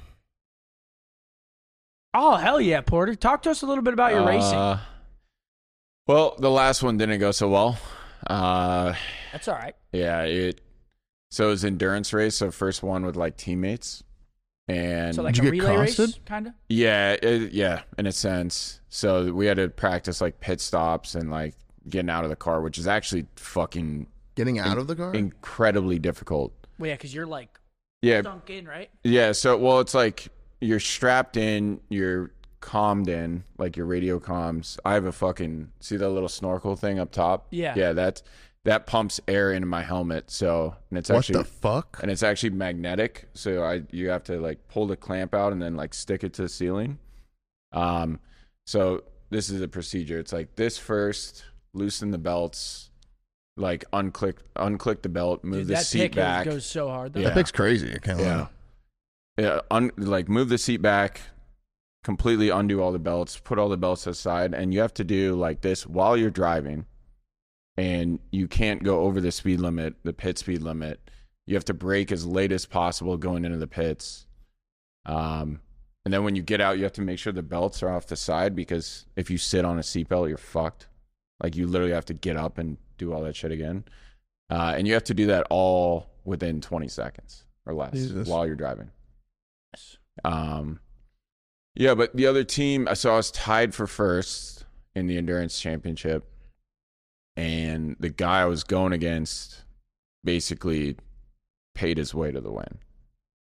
Oh hell yeah, Porter! Talk to us a little bit about your racing. Uh, well, the last one didn't go so well. Uh, That's all right. yeah, it. So it was endurance race. So first one with like teammates, and So like Did a you get relay race, costed? kind of. yeah, it, yeah, in a sense. So we had to practice like pit stops and like getting out of the car, which is actually fucking Getting out of the car? incredibly difficult. Well, yeah, because you're like Yeah, stunk in, right? yeah. So well, it's like you're strapped in, you're calmed in, like your radio comms. I have a fucking see that little snorkel thing up top. Yeah. yeah. That that pumps air into my helmet. So and it's What actually the fuck? and it's actually magnetic. So I you have to like pull the clamp out and then like stick it to the ceiling. Um, so this is a procedure. It's like this first, loosen the belts, like unclick unclick the belt, move Dude, the that seat pick back. goes so hard. Though. Yeah. That pick's crazy. I can't Yeah. lie. Yeah, un, like move the seat back, completely undo all the belts, put all the belts aside, and you have to do like this while you're driving. And you can't go over the speed limit, the pit speed limit. You have to brake as late as possible going into the pits. Um, and then when you get out, you have to make sure the belts are off the side because if you sit on a seatbelt, you're fucked. Like you literally have to get up and do all that shit again. Uh, and you have to do that all within twenty seconds or less Jesus. while you're driving. Um, yeah, but the other team, so I was tied for first in the endurance championship, and the guy I was going against basically paid his way to the win.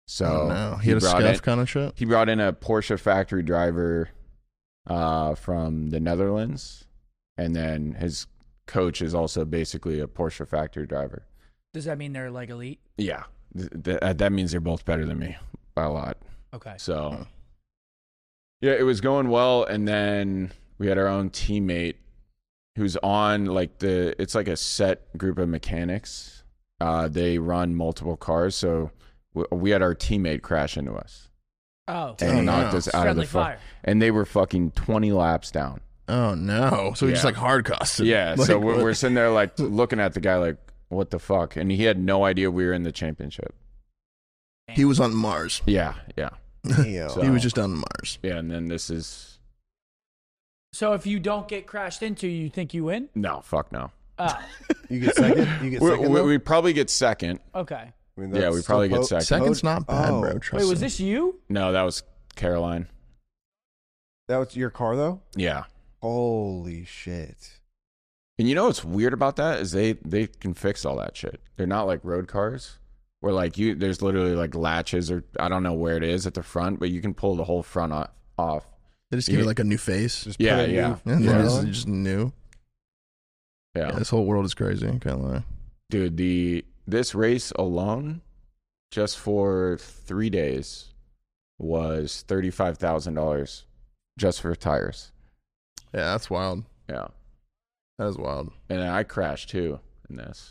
So oh, no. he, he had a brought scuff in, kind of shit. He brought in a Porsche factory driver uh, from the Netherlands, and then his coach is also basically a Porsche factory driver. Does that mean they're like elite? Yeah, th- th- that means they're both better than me by a lot. Okay. So, Oh. yeah, it was going well, and then we had our own teammate who's on like the. It's like a set group of mechanics. Uh, they run multiple cars, so we, we had our teammate crash into us Oh. and Oh, knocked no. us out of Friendly the fuck. fire. And they were fucking twenty laps down. Oh no! So he just Yeah. like hard costed. Yeah, Like, so we're, what? we're sitting there like looking at the guy like, what the fuck? And he had no idea we were in the championship. He was on Mars. Yeah, yeah, Damn. So- He was just on Mars. yeah. And then this is So if you don't get crashed into, you think you win? no, fuck no. Oh, You get second. You get We, second. we, though? we probably get second. okay. I mean, yeah, that's we still probably get po- second. Second's not bad, Oh. bro. Trust Wait, was me. this you? No, that was Caroline. That was your car though. Yeah. Holy shit! And you know what's weird about that is they they can fix all that shit. They're not like road cars where like you there's literally like latches or I don't know where it is at the front, but you can pull the whole front off. off. They just give Yeah. it like a new face. Just Yeah, put a yeah. new And front then it's on. just new. Yeah. Yeah, this whole world is crazy. Can't lie. Dude, the this race alone, just for three days, was thirty five thousand dollars just for tires. Yeah, that's wild. Yeah. That is wild. And I crashed too in this.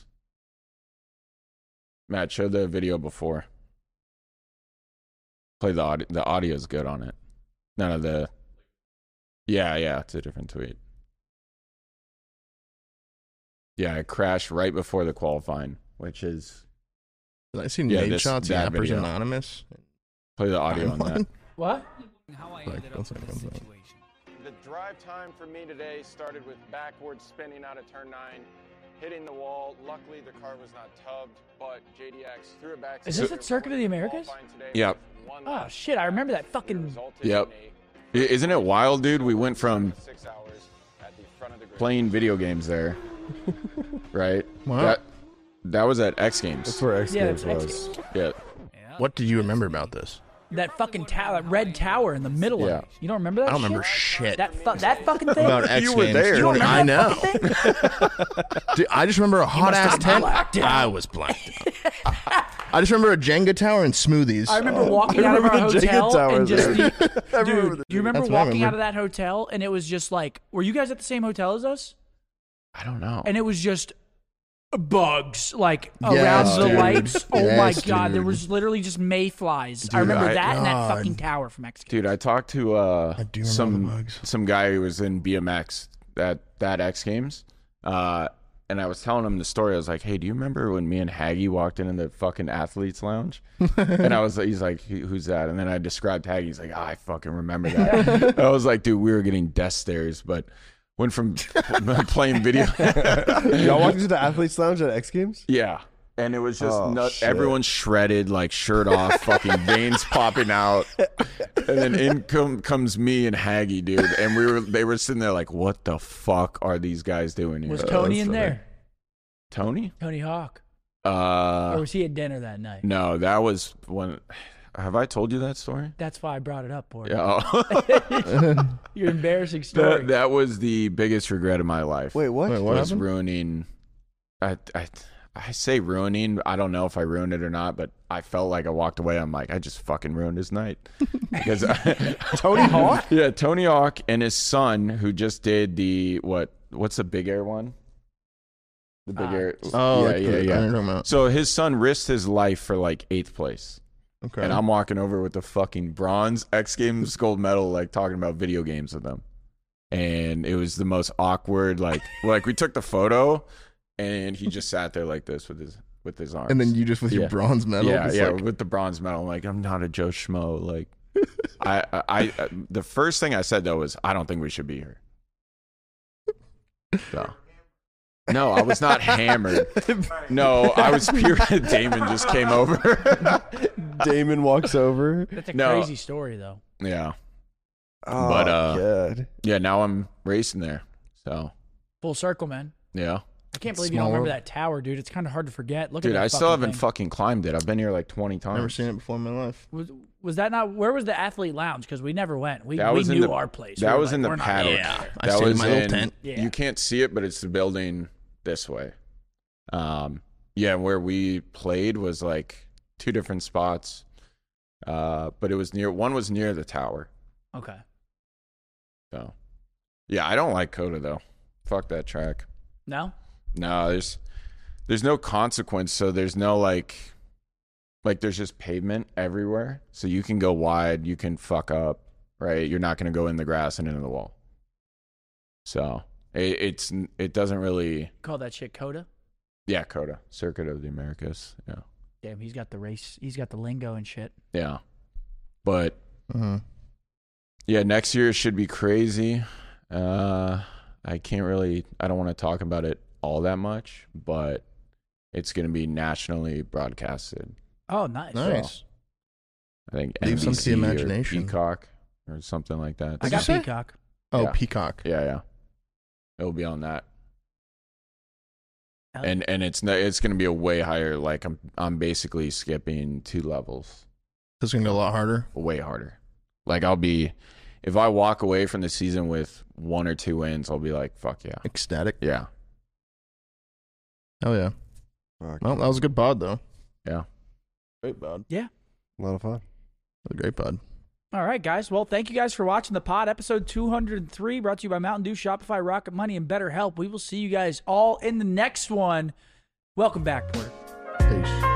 Matt, show the video before. Play the audio. The audio is good on it. None of the. Yeah, yeah, it's a different tweet. Yeah, I crashed right before the qualifying, which is. Did I see Yeah, Nate this- Shots that Yappers video. Anonymous? Play the audio on that. What? Like, one second, one second. The drive time for me today started with backward spinning out of turn nine, hitting the wall. Luckily, the car was not tubbed, but J D X threw it back. Is this at Circuit of the Americas? Yep. Oh shit! I remember that fucking. Yep. I- Isn't it wild, dude? We went from playing video games there, right? Wow. That, that was at X Games. That's where X Yeah, Games that's was. X Yeah. What do you remember about this? That fucking tower, that red tower in the middle Yeah. of it. You don't remember that? I don't remember shit? shit That fu- that fucking thing. about X You were Games. there. You don't I remember know. that fucking thing? Dude, I just remember a hot must ass have tent. blacked out. I was blacked out. I just remember a Jenga tower and smoothies. I remember walking I out of our remember the Jenga hotel tower and just there. the, I remember dude. the Do you remember That's what I walking out remember. of that hotel and it was just like, were you guys at the same hotel as us? I don't know. And it was just bugs like Yes, around the dude. lights. Oh my Yes, god, there dude. was literally just mayflies. I Dude, remember I- that and that God. fucking tower from X Games. Dude, I talked to uh, I do remember some the bugs. some guy who was in B M X at that X Games, uh, and I was telling him the story. I was like, "Hey, do you remember when me and Haggy walked into the fucking athletes lounge?" And I was, he's like, "Who- "Who's that?" And then I described Haggy. He's like, oh, "I fucking remember that." I was like, "Dude, we were getting death stares, but went from playing video." Y'all walked into the athletes lounge at X Games. Yeah. And it was just Oh, nut- shit. everyone shredded, like shirt off, fucking veins popping out. And then in com- comes me and Haggy, dude. And we were they were sitting there like, what the fuck are these guys doing here? Was Uh, Tony that's in funny. there? Tony? Tony Hawk. Uh Or was he at dinner that night? no, that was when have I told you that story? That's why I brought it up, boy. Yeah. oh. Your embarrassing story. that, that was the biggest regret of my life. Wait, what? Wait, what was happened? ruining I, I I say ruining. I don't know if I ruined it or not, but I felt like I walked away. I'm like, I just fucking ruined his night. Because Tony Hawk? Yeah, Tony Hawk and his son, who just did the what? What's the Big Air one? The Big Uh, Air. Oh, yeah, like yeah, the- I yeah. don't know about. So his son risked his life for like eighth place, Okay. and I'm walking over with the fucking bronze X Games gold medal, like talking about video games with them, and it was the most awkward. Like, like we took the photo. And he just sat there like this with his with his arms. And then you just with your Yeah. bronze medal. yeah, just yeah, like- with the bronze medal. I'm like, I'm not a Joe Schmo. Like, I, I, I, the first thing I said though was, I don't think we should be here. So, no, I was not hammered. No, I was pure. Damon just came over. Damon walks over. That's a No. crazy story, though. Yeah, Oh, But, uh, God. yeah. Now I'm racing there. So, Full circle, man. yeah. I can't believe you don't Small remember world. that tower, dude. It's kind of hard to forget. Look Dude, at that I still fucking haven't thing. fucking climbed it. I've been here like twenty times. Never seen it before in my life. Was, was that not? Where was the athlete lounge? Because we never went. We, That we was in knew the- our place. That We were was like, in the we're not paddock. going there. I That stayed in was my little in- tent. Yeah. You can't see it, but it's the building this way. Um, yeah, where we played was like two different spots. Uh, but it was near. One was near the tower. Okay. So, yeah, I don't like Coda though. Fuck that track. No. No, there's there's no consequence. So there's no like, like there's just pavement everywhere. So you can go wide. You can fuck up. Right. You're not going to go in the grass and into the wall. So it, it's it doesn't really. Call that shit Coda. Yeah, Coda, Circuit of the Americas. Yeah, Damn, he's got the race. He's got the lingo and shit. yeah, but Uh-huh. yeah, next year should be crazy. Uh, I can't really. I don't want to talk about it all that much, but it's going to be nationally broadcasted. Oh, nice. Nice. I think Leave some to the N B C or imagination. Peacock or something like that. I Did got you say? Peacock. Oh, Yeah. Peacock. Yeah, yeah, it'll be on that. Hell And and it's no- it's going to be a way higher. Like I'm I'm basically skipping two levels. It's gonna get a lot harder. Way harder. Like I'll be, if I walk away from the season with one or two wins, I'll be like, fuck yeah, Ecstatic. yeah, Oh yeah. Fuck. Well, that was a good pod though. yeah. Great pod. A lot of fun. That was a great pod. All right, guys. Well, thank you guys for watching the pod. Episode two hundred three brought to you by Mountain Dew, Shopify, Rocket Money, and BetterHelp. We will see you guys all in the next one. Welcome back, Porter. Peace.